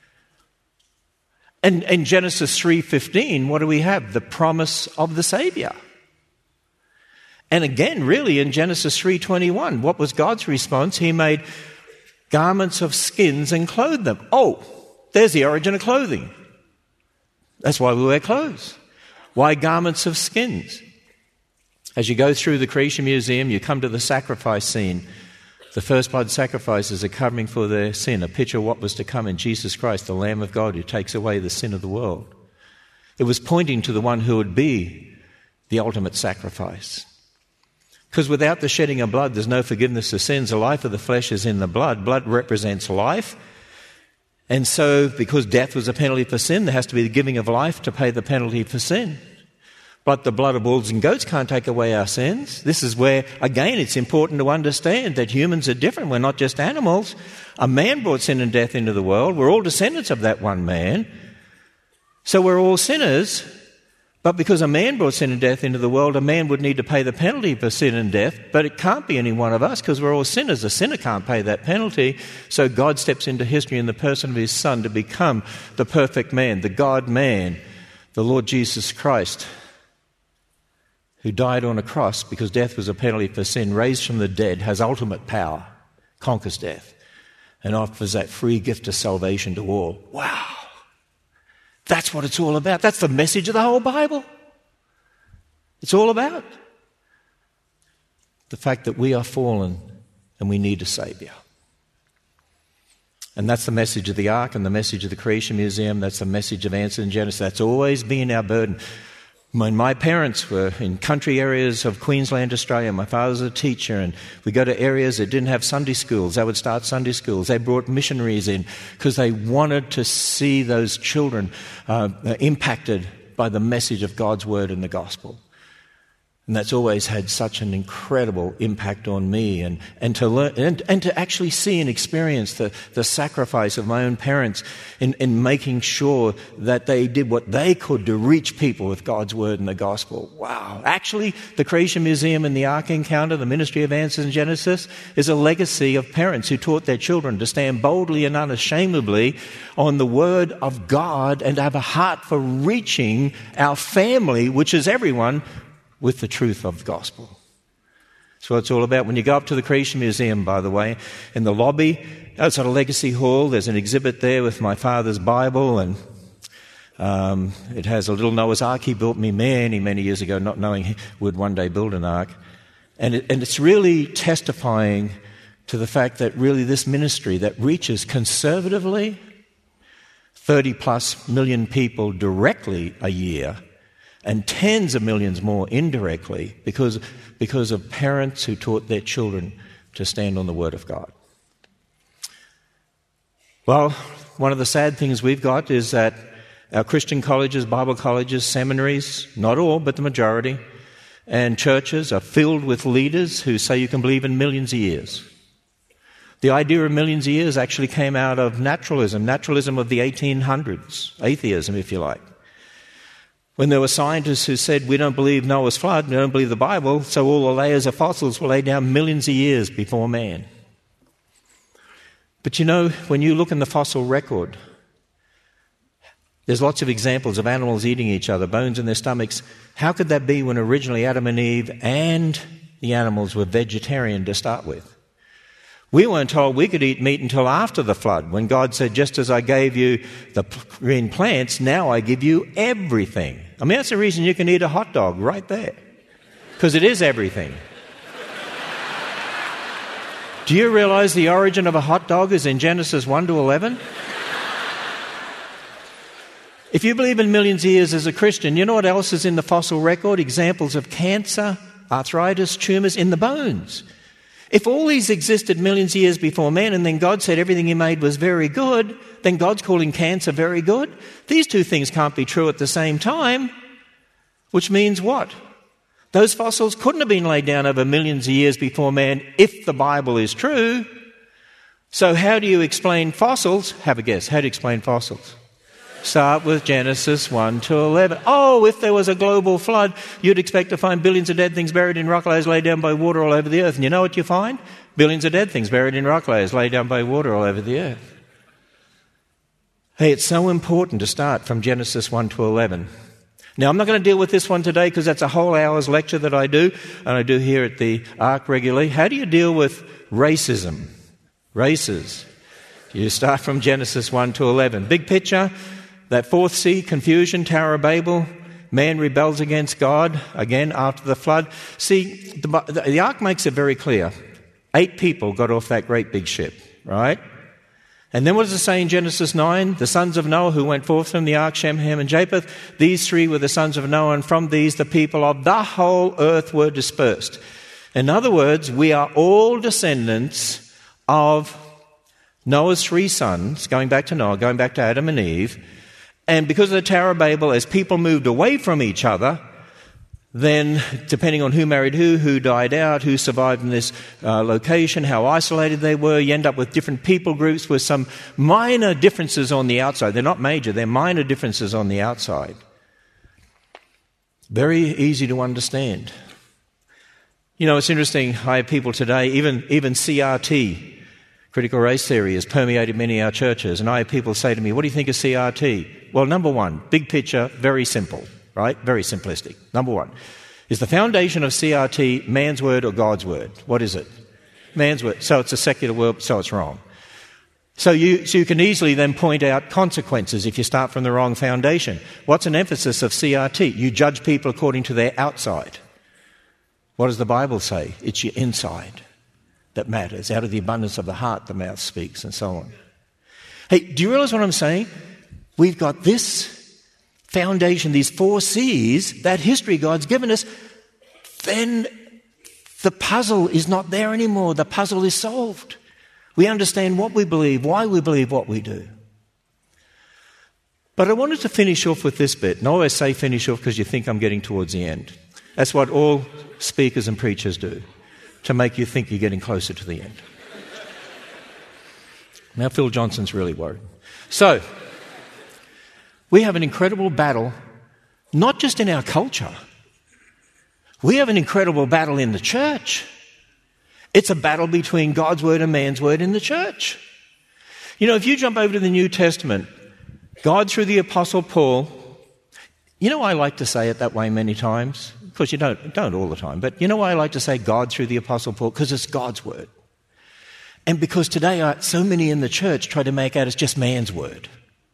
And in Genesis three fifteen, what do we have? The promise of the Savior. And again, really, in Genesis three twenty-one, what was God's response? He made garments of skins and clothed them. Oh, there's the origin of clothing. That's why we wear clothes. Why garments of skins? As you go through the Creation Museum, you come to the sacrifice scene. The first blood sacrifices are covering for their sin, a picture of what was to come in Jesus Christ, the Lamb of God who takes away the sin of the world. It was pointing to the one who would be the ultimate sacrifice. Because without the shedding of blood, there's no forgiveness of sins. The life of the flesh is in the blood. Blood represents life. And so, because death was a penalty for sin, there has to be the giving of life to pay the penalty for sin. But the blood of bulls and goats can't take away our sins. This is where, again, it's important to understand that humans are different. We're not just animals. A man brought sin and death into the world. We're all descendants of that one man. So we're all sinners. But because a man brought sin and death into the world, a man would need to pay the penalty for sin and death. But it can't be any one of us because we're all sinners. A sinner can't pay that penalty. So God steps into history in the person of his Son to become the perfect man, the God-man, the Lord Jesus Christ, who died on a cross because death was a penalty for sin, raised from the dead, has ultimate power, conquers death, and offers that free gift of salvation to all. Wow! That's what it's all about. That's the message of the whole Bible. It's all about the fact that we are fallen and we need a Saviour. And that's the message of the Ark and the message of the Creation Museum. That's the message of Answers in Genesis. That's always been our burden. When my parents were in country areas of Queensland, Australia, my father's a teacher, and we go to areas that didn't have Sunday schools. They would start Sunday schools. They brought missionaries in because they wanted to see those children uh, impacted by the message of God's word and the gospel. And that's always had such an incredible impact on me, and, and to learn and, and to actually see and experience the, the sacrifice of my own parents in, in making sure that they did what they could to reach people with God's word and the gospel. Wow. Actually, the Creation Museum and the Ark Encounter, the Ministry of Answers in Genesis, is a legacy of parents who taught their children to stand boldly and unashamedly on the word of God and have a heart for reaching our family, which is everyone, with the truth of the gospel. That's what it's all about. When you go up to the Creation Museum, by the way, in the lobby, outside a legacy hall, there's an exhibit there with my father's Bible, and um, it has a little Noah's Ark he built me many, many years ago, not knowing he would one day build an ark. And, it, and it's really testifying to the fact that really this ministry that reaches conservatively thirty plus million people directly a year, and tens of millions more indirectly because, because of parents who taught their children to stand on the Word of God. Well, one of the sad things we've got is that our Christian colleges, Bible colleges, seminaries, not all, but the majority, and churches are filled with leaders who say you can believe in millions of years. The idea of millions of years actually came out of naturalism, naturalism of the eighteen hundreds, atheism, if you like. When there were scientists who said, we don't believe Noah's flood, we don't believe the Bible, so all the layers of fossils were laid down millions of years before man. But you know, when you look in the fossil record, there's lots of examples of animals eating each other, bones in their stomachs. How could that be when originally Adam and Eve and the animals were vegetarian to start with? We weren't told we could eat meat until after the flood, when God said, just as I gave you the green plants, now I give you everything. I mean, that's the reason you can eat a hot dog right there, because it is everything. Do you realize the origin of a hot dog is in Genesis one to eleven? If you believe in millions of years as a Christian, you know what else is in the fossil record? Examples of cancer, arthritis, tumours in the bones. If all these existed millions of years before man, and then God said everything he made was very good, then God's calling cancer very good? These two things can't be true at the same time, which means what? Those fossils couldn't have been laid down over millions of years before man if the Bible is true. So how do you explain fossils? Have a guess. How do you explain fossils? Start with Genesis one to eleven. Oh, if there was a global flood, you'd expect to find billions of dead things buried in rock layers laid down by water all over the earth. And you know what you find? Billions of dead things buried in rock layers laid down by water all over the earth. Hey, it's so important to start from Genesis one to eleven. Now, I'm not going to deal with this one today because that's a whole hour's lecture that I do, and I do here at the Ark regularly. How do you deal with racism? Races. You start from Genesis one to eleven. Big picture, that fourth sea, confusion, Tower of Babel, man rebels against God, again after the flood. See, the, the Ark makes it very clear. Eight people got off that great big ship, right? And then what does it say in Genesis nine? The sons of Noah who went forth from the ark, Shem, Ham, and Japheth. These three were the sons of Noah, and from these the people of the whole earth were dispersed. In other words, we are all descendants of Noah's three sons, going back to Noah, going back to Adam and Eve. And because of the Tower of Babel, as people moved away from each other, then depending on who married who, who died out, who survived in this uh, location, how isolated they were, you end up with different people groups with some minor differences on the outside. They're not major, they're minor differences on the outside. Very easy to understand. You know, it's interesting, I have people today, even, even C R T, critical race theory, has permeated many of our churches, and I have people say to me, what do you think of C R T? Well, number one, big picture, very simple. Right? Very simplistic. Number one, is the foundation of C R T man's word or God's word? What is it? Man's word. So it's a secular word, so it's wrong. So you, so you can easily then point out consequences if you start from the wrong foundation. What's an emphasis of C R T? You judge people according to their outside. What does the Bible say? It's your inside that matters. Out of the abundance of the heart, the mouth speaks, and so on. Hey, do you realize what I'm saying? We've got this foundation, these four C's, that history God's given us, then the puzzle is not there anymore. The puzzle is solved. We understand what we believe, why we believe what we do. But I wanted to finish off with this bit. And I always say finish off because you think I'm getting towards the end. That's what all speakers and preachers do, to make you think you're getting closer to the end. Now Phil Johnson's really worried. So, we have an incredible battle, not just in our culture. We have an incredible battle in the church. It's a battle between God's word and man's word in the church. You know, if you jump over to the New Testament, God through the Apostle Paul, you know I like to say it that way many times? Of course, you don't, don't all the time, but you know why I like to say God through the Apostle Paul? Because it's God's word. And because today uh, so many in the church try to make out it's just man's word.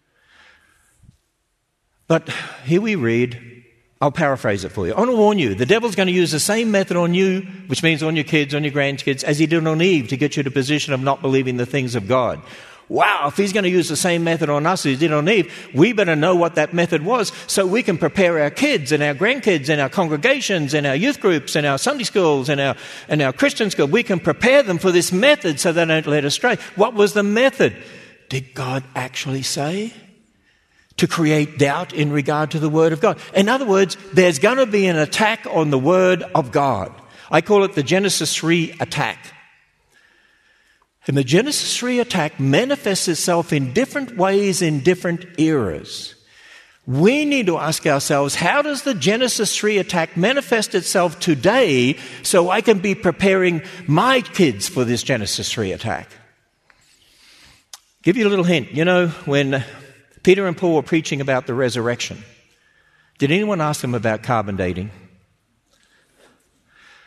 But here we read, I'll paraphrase it for you. I want to warn you, the devil's going to use the same method on you, which means on your kids, on your grandkids, as he did on Eve to get you to a position of not believing the things of God. Wow, if he's going to use the same method on us as he did on Eve, we better know what that method was so we can prepare our kids and our grandkids and our congregations and our youth groups and our Sunday schools and our, and our Christian school. We can prepare them for this method so they don't let astray. What was the method? Did God actually say? To create doubt in regard to the Word of God. In other words, there's going to be an attack on the Word of God. I call it the Genesis three attack. And the Genesis three attack manifests itself in different ways in different eras. We need to ask ourselves, how does the Genesis three attack manifest itself today so I can be preparing my kids for this Genesis three attack? Give you a little hint. You know, when Peter and Paul were preaching about the resurrection, did anyone ask them about carbon dating?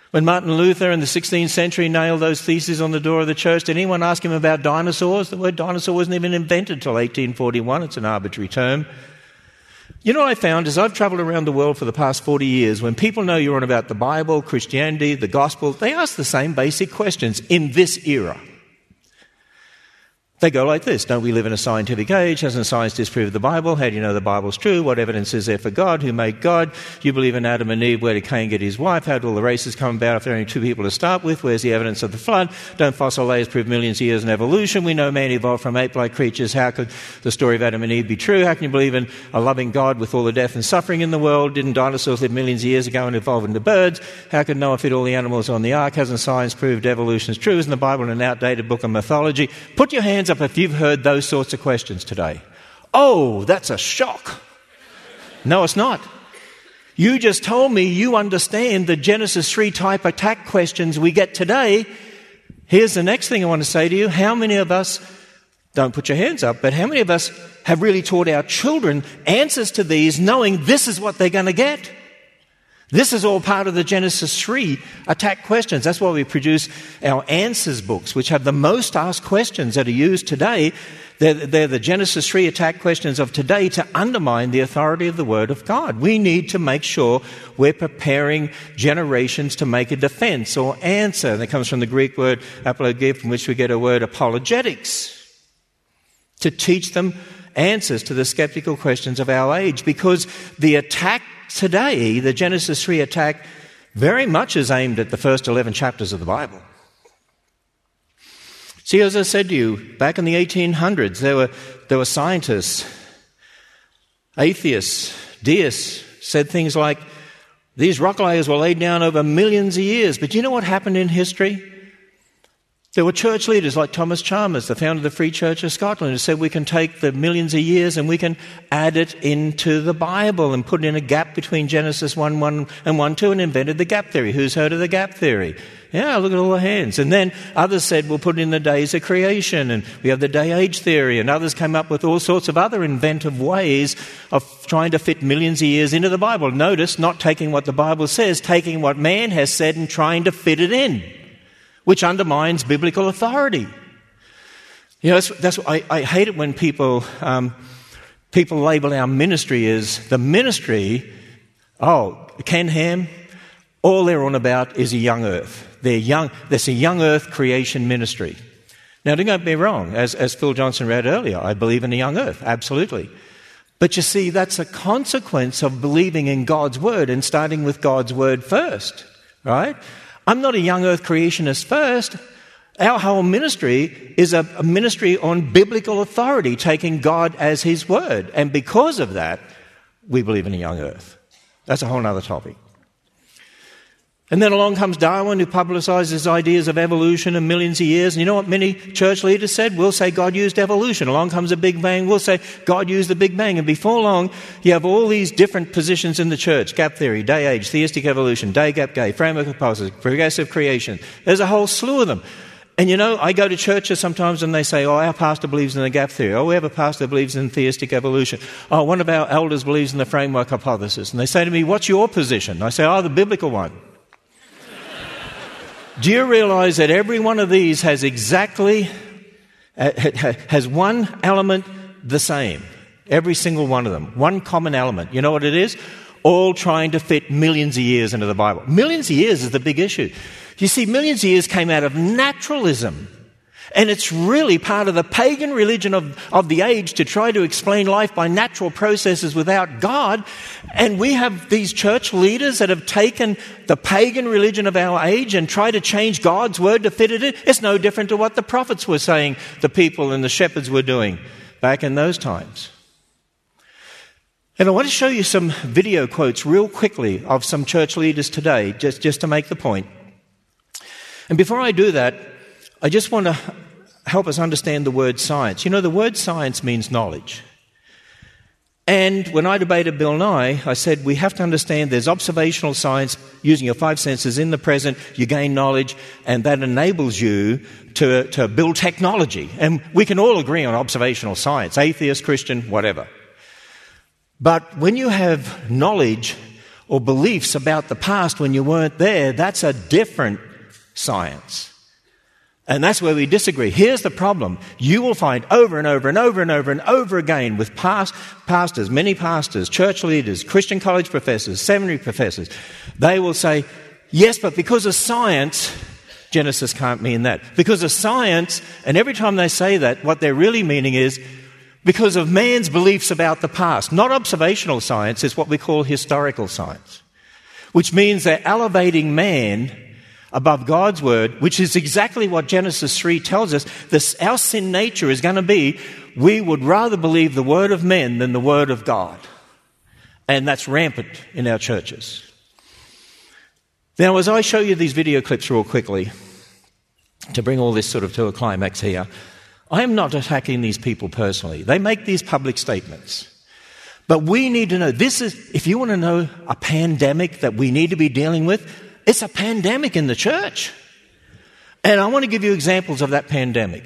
When Martin Luther in the sixteenth century nailed those theses on the door of the church, did anyone ask him about dinosaurs? The word dinosaur wasn't even invented until eighteen forty-one. It's an arbitrary term. You know what I found is I've travelled around the world for the past forty years. When people know you're on about the Bible, Christianity, the gospel, they ask the same basic questions in this era. They go like this: don't we live in a scientific age? Hasn't science disproved the Bible? How do you know the Bible's true? What evidence is there for God? Who made God? You believe in Adam and Eve. Where did Cain get his wife? How did all the races come about if there are only two people to start with? Where's the evidence of the flood? Don't fossil layers prove millions of years in evolution? We know man evolved from ape-like creatures. How could the story of Adam and Eve be true? How can you believe in a loving God with all the death and suffering in the world? Didn't dinosaurs live millions of years ago and evolve into birds? How could Noah fit all the animals on the ark? Hasn't science proved evolution is true? Isn't the Bible an outdated book of mythology? Put your hands up if you've heard those sorts of questions today. Oh, that's a shock. No, it's not. You just told me you understand the Genesis three type attack questions we get today. Here's the next thing I want to say to you. How many of us, don't put your hands up, but how many of us have really taught our children answers to these knowing this is what they're going to get? This is all part of the Genesis three attack questions. That's why we produce our answers books, which have the most asked questions that are used today. They're, they're the Genesis three attack questions of today to undermine the authority of the Word of God. We need to make sure we're preparing generations to make a defense or answer. And that comes from the Greek word apologia, from which we get a word apologetics, to teach them answers to the skeptical questions of our age, because the attack today, the Genesis three attack, very much is aimed at the first eleven chapters of the Bible. See, as I said to you, back in the eighteen hundreds, there were, there were scientists, atheists, deists, said things like, these rock layers were laid down over millions of years. But you know what happened in history? There were church leaders like Thomas Chalmers, the founder of the Free Church of Scotland, who said we can take the millions of years and we can add it into the Bible and put in a gap between Genesis one one and one two, and invented the gap theory. Who's heard of the gap theory? Yeah, look at all the hands. And then others said we'll put in the days of creation, and we have the day-age theory, and others came up with all sorts of other inventive ways of trying to fit millions of years into the Bible. Notice, not taking what the Bible says, taking what man has said and trying to fit it in, which undermines biblical authority. You know, that's, that's I, I hate it when people um, people label our ministry as the ministry. Oh, Ken Ham, all they're on about is a young earth. They're young. There's a young earth creation ministry. Now, don't get me wrong. As, as Phil Johnson read earlier, I believe in a young earth, absolutely. But you see, that's a consequence of believing in God's word and starting with God's word first, right? I'm not a young earth creationist first. Our whole ministry is a, a ministry on biblical authority, taking God as his word. And because of that, we believe in a young earth. That's a whole other topic. And then along comes Darwin, who publicizes ideas of evolution and millions of years. And you know what many church leaders said? We'll say God used evolution. Along comes the Big Bang. We'll say God used the Big Bang. And before long, you have all these different positions in the church. Gap theory, day age, theistic evolution, day gap gay, framework hypothesis, progressive creation. There's a whole slew of them. And you know, I go to churches sometimes and they say, oh, our pastor believes in the gap theory. Oh, we have a pastor believes in theistic evolution. Oh, one of our elders believes in the framework hypothesis. And they say to me, what's your position? I say, oh, the biblical one. Do you realize that every one of these has exactly, uh, has one element the same? Every single one of them. One common element. You know what it is? All trying to fit millions of years into the Bible. Millions of years is the big issue. You see, millions of years came out of naturalism. And it's really part of the pagan religion of, of the age to try to explain life by natural processes without God. And we have these church leaders that have taken the pagan religion of our age and try to change God's word to fit it in. It's no different to what the prophets were saying the people and the shepherds were doing back in those times. And I want to show you some video quotes real quickly of some church leaders today, just, just to make the point. And before I do that, I just want to help us understand the word science. You know, the word science means knowledge. And when I debated Bill Nye, I said we have to understand there's observational science, using your five senses in the present, you gain knowledge, and that enables you to, to build technology. And we can all agree on observational science, atheist, Christian, whatever. But when you have knowledge or beliefs about the past when you weren't there, that's a different science. And that's where we disagree. Here's the problem. You will find over and over and over and over and over again with past pastors, many pastors, church leaders, Christian college professors, seminary professors, they will say, yes, but because of science, Genesis can't mean that. Because of science, and every time they say that, what they're really meaning is because of man's beliefs about the past. Not observational science, it's what we call historical science, which means they're elevating man above God's word, which is exactly what Genesis three tells us. This, our sin nature is going to be, we would rather believe the word of men than the word of God. And that's rampant in our churches. Now, as I show you these video clips real quickly, to bring all this sort of to a climax here, I am not attacking these people personally. They make these public statements. But we need to know, this is, if you want to know a pandemic that we need to be dealing with, it's a pandemic in the church. And I want to give you examples of that pandemic.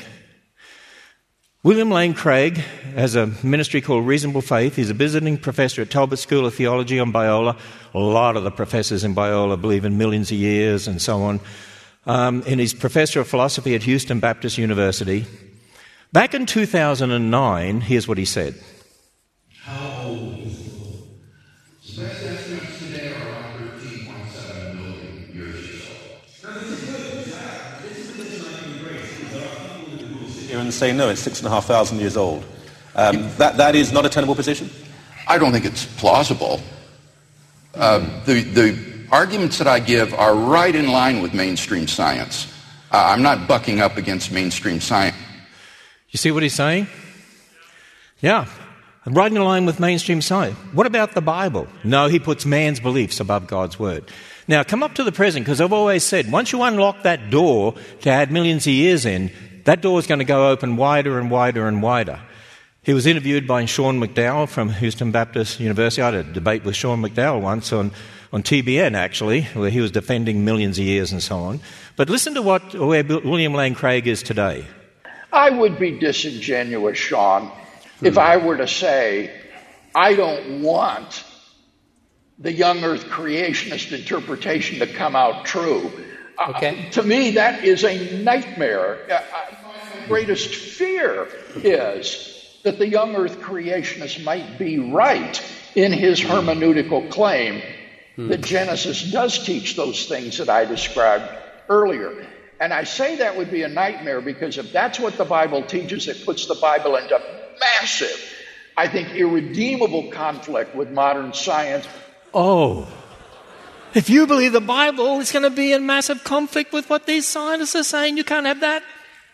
William Lane Craig has a ministry called Reasonable Faith. He's a visiting professor at Talbot School of Theology on Biola. A lot of the professors in Biola believe in millions of years and so on. Um, and he's professor of philosophy at Houston Baptist University. Back in two thousand nine, here's what he said. How old is the world? The best estimates today are around thirteen point seven million years or so. Now, this is good. This is the position I can embrace. There are people who will sit here and say, no, it's six and a half thousand years old. Um, that, that is not a tenable position? I don't think it's plausible. Uh, the, the arguments that I give are right in line with mainstream science. Uh, I'm not bucking up against mainstream science. You see what he's saying? Yeah. Right in line with mainstream science. What about the Bible? No, he puts man's beliefs above God's word. Now, come up to the present, because I've always said, once you unlock that door to add millions of years in, that door is going to go open wider and wider and wider. He was interviewed by Sean McDowell from Houston Baptist University. I had a debate with Sean McDowell once on, on T B N, actually, where he was defending millions of years and so on. But listen to what where William Lane Craig is today. I would be disingenuous, Sean, if I were to say, I don't want the young earth creationist interpretation to come out true. Okay. Uh, to me, that is a nightmare. Uh, my greatest fear is that the young earth creationist might be right in his hermeneutical claim hmm. that Genesis does teach those things that I described earlier. And I say that would be a nightmare because if that's what the Bible teaches, it puts the Bible into massive, I think, irredeemable conflict with modern science. Oh, if you believe the Bible, it's going to be in massive conflict with what these scientists are saying. You can't have that.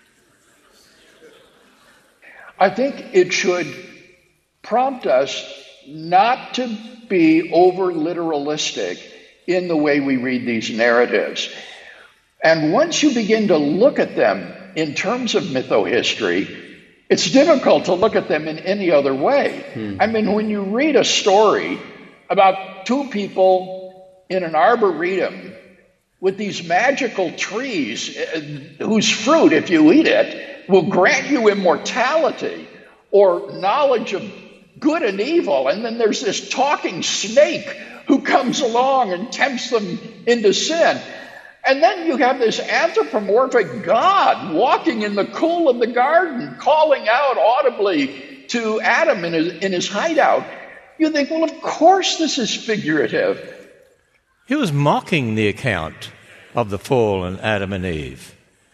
I think it should prompt us not to be over-literalistic in the way we read these narratives. And once you begin to look at them in terms of mythohistory, it's difficult to look at them in any other way. Hmm. I mean, when you read a story about two people in an arboretum with these magical trees whose fruit, if you eat it, will grant you immortality or knowledge of good and evil, and then there's this talking snake who comes along and tempts them into sin. And then you have this anthropomorphic God walking in the cool of the garden, calling out audibly to Adam in his, in his hideout. You think, well, of course this is figurative. He was mocking the account of the fall in Adam and Eve.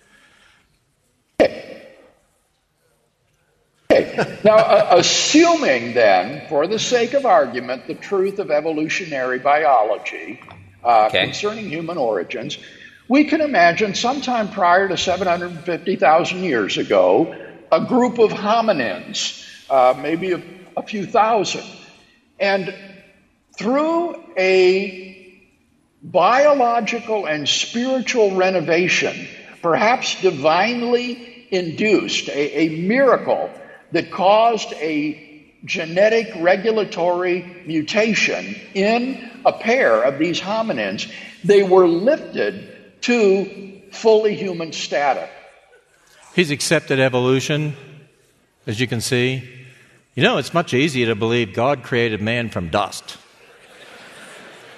Okay. Okay. Now, uh, assuming then, for the sake of argument, the truth of evolutionary biology uh, okay. concerning human origins, we can imagine sometime prior to seven hundred fifty thousand years ago, a group of hominins, uh, maybe a, a few thousand, and through a biological and spiritual renovation, perhaps divinely induced, a, a miracle that caused a genetic regulatory mutation in a pair of these hominins, they were lifted to fully human status. He's accepted evolution, as you can see. You know, it's much easier to believe God created man from dust.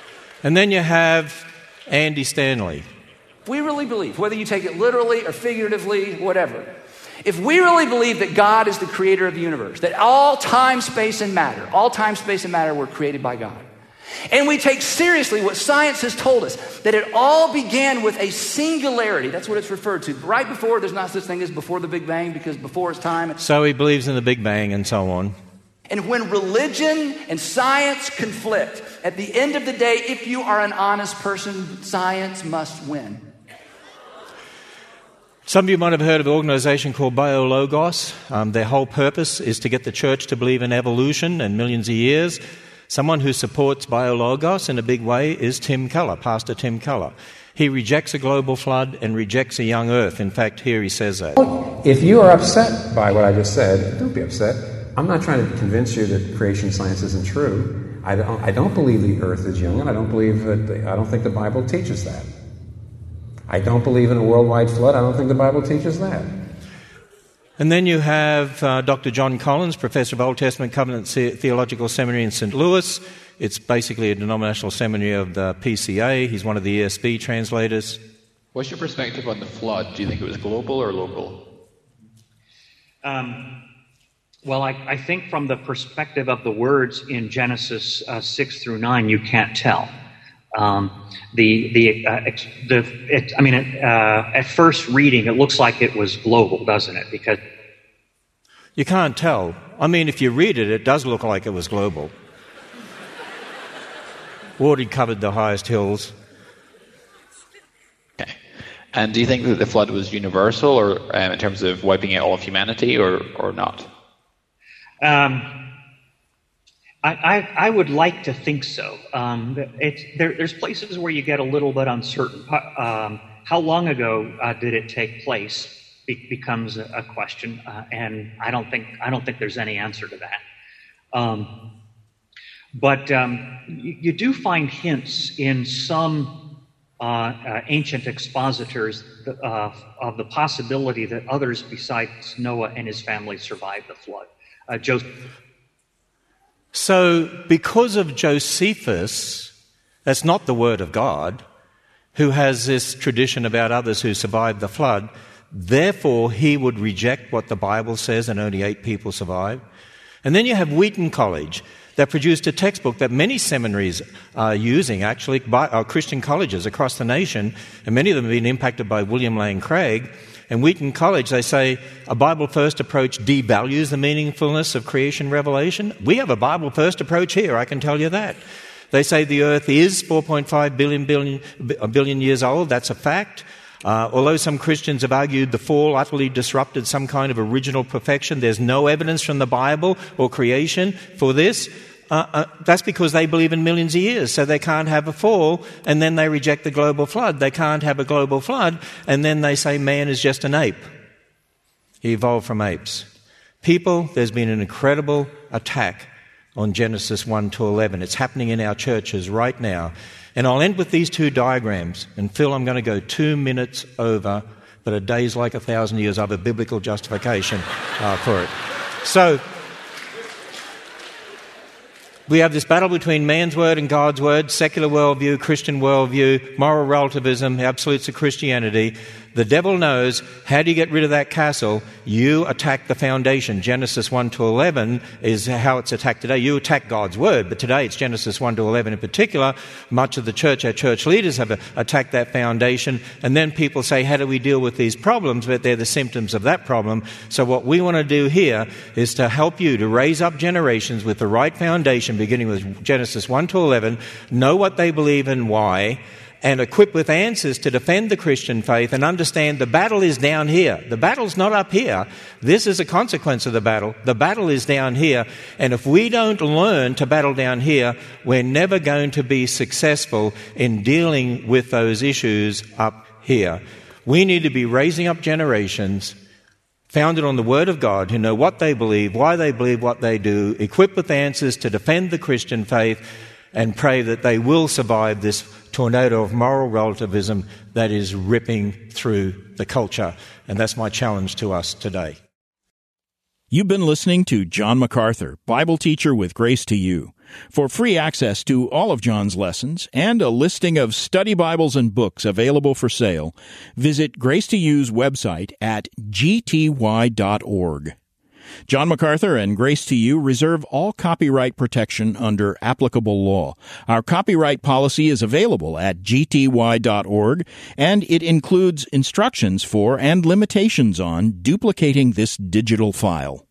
And then you have Andy Stanley. If we really believe, whether you take it literally or figuratively, whatever, if we really believe that God is the creator of the universe, that all time, space, and matter, all time, space, and matter were created by God, and we take seriously what science has told us, that it all began with a singularity, that's what it's referred to. Right before, there's not such thing as before the Big Bang, because before it's time. So he believes in the Big Bang and so on. And when religion and science conflict, at the end of the day, if you are an honest person, science must win. Some of you might have heard of an organization called BioLogos. Um, their whole purpose is to get the church to believe in evolution and millions of years. Someone who supports BioLogos in a big way is Tim Keller, Pastor Tim Keller. He rejects a global flood and rejects a young earth. In fact, here he says that. If you are upset by what I just said, don't be upset. I'm not trying to convince you that creation science isn't true. I don't, I don't believe the earth is young, and I don't believe that the, I don't think the Bible teaches that. I don't believe in a worldwide flood. I don't think the Bible teaches that. And then you have uh, Doctor John Collins, Professor of Old Testament Covenant Theological Seminary in Saint Louis. It's basically a denominational seminary of the P C A. He's one of the E S V translators. What's your perspective on the flood? Do you think it was global or local? Um, well, I, I think from the perspective of the words in Genesis uh, six through nine, you can't tell. Um, the the uh, the it, I mean, it, uh, at first reading, it looks like it was global, doesn't it? Because you can't tell. I mean, if you read it, it does look like it was global. Water covered the highest hills. Okay. And do you think that the flood was universal, or um, in terms of wiping out all of humanity, or or not? Um. I, I, I would like to think so. Um, it's, there, there's places where you get a little bit uncertain. Um, how long ago uh, did it take place? Be- becomes a, a question, uh, and I don't think I don't think there's any answer to that. Um, but um, you, you do find hints in some uh, uh, ancient expositors uh, of the possibility that others besides Noah and his family survived the flood. Uh, Joseph. So, because of Josephus, that's not the word of God, who has this tradition about others who survived the flood, therefore he would reject what the Bible says and only eight people survived. And then you have Wheaton College that produced a textbook that many seminaries are using, actually, by, uh, Christian colleges across the nation, and many of them have been impacted by William Lane Craig. And Wheaton College, they say a Bible-first approach devalues the meaningfulness of creation revelation. We have a Bible-first approach here, I can tell you that. They say the earth is four point five billion, billion, a billion years old. That's a fact. Uh, although some Christians have argued the fall utterly disrupted some kind of original perfection, there's no evidence from the Bible or creation for this. Uh, uh, that's because they believe in millions of years, so they can't have a fall, and then they reject the global flood. They can't have a global flood, and then they say man is just an ape. He evolved from apes. People, there's been an incredible attack on Genesis one to eleven. It's happening in our churches right now. And I'll end with these two diagrams. And Phil, I'm going to go two minutes over, but a day's like a thousand years. I have a biblical justification uh, for it. So we have this battle between man's word and God's word, secular worldview, Christian worldview, moral relativism, absolutes of Christianity. The devil knows, how do you get rid of that castle? You attack the foundation. Genesis one to eleven is how it's attacked today. You attack God's word, but today it's Genesis one to eleven in particular. Much of the church, our church leaders have attacked that foundation. And then people say, how do we deal with these problems? But they're the symptoms of that problem. So what we want to do here is to help you to raise up generations with the right foundation, beginning with Genesis one to eleven, know what they believe and why, and equipped with answers to defend the Christian faith and understand the battle is down here. The battle's not up here. This is a consequence of the battle. The battle is down here. And if we don't learn to battle down here, we're never going to be successful in dealing with those issues up here. We need to be raising up generations founded on the Word of God who know what they believe, why they believe what they do, equipped with answers to defend the Christian faith, and pray that they will survive this tornado of moral relativism that is ripping through the culture. And that's my challenge to us today. You've been listening to John MacArthur, Bible teacher with Grace to You. For free access to all of John's lessons and a listing of study Bibles and books available for sale, visit Grace to You's website at g t y dot org. John MacArthur and Grace to You reserve all copyright protection under applicable law. Our copyright policy is available at g t y dot org, and it includes instructions for and limitations on duplicating this digital file.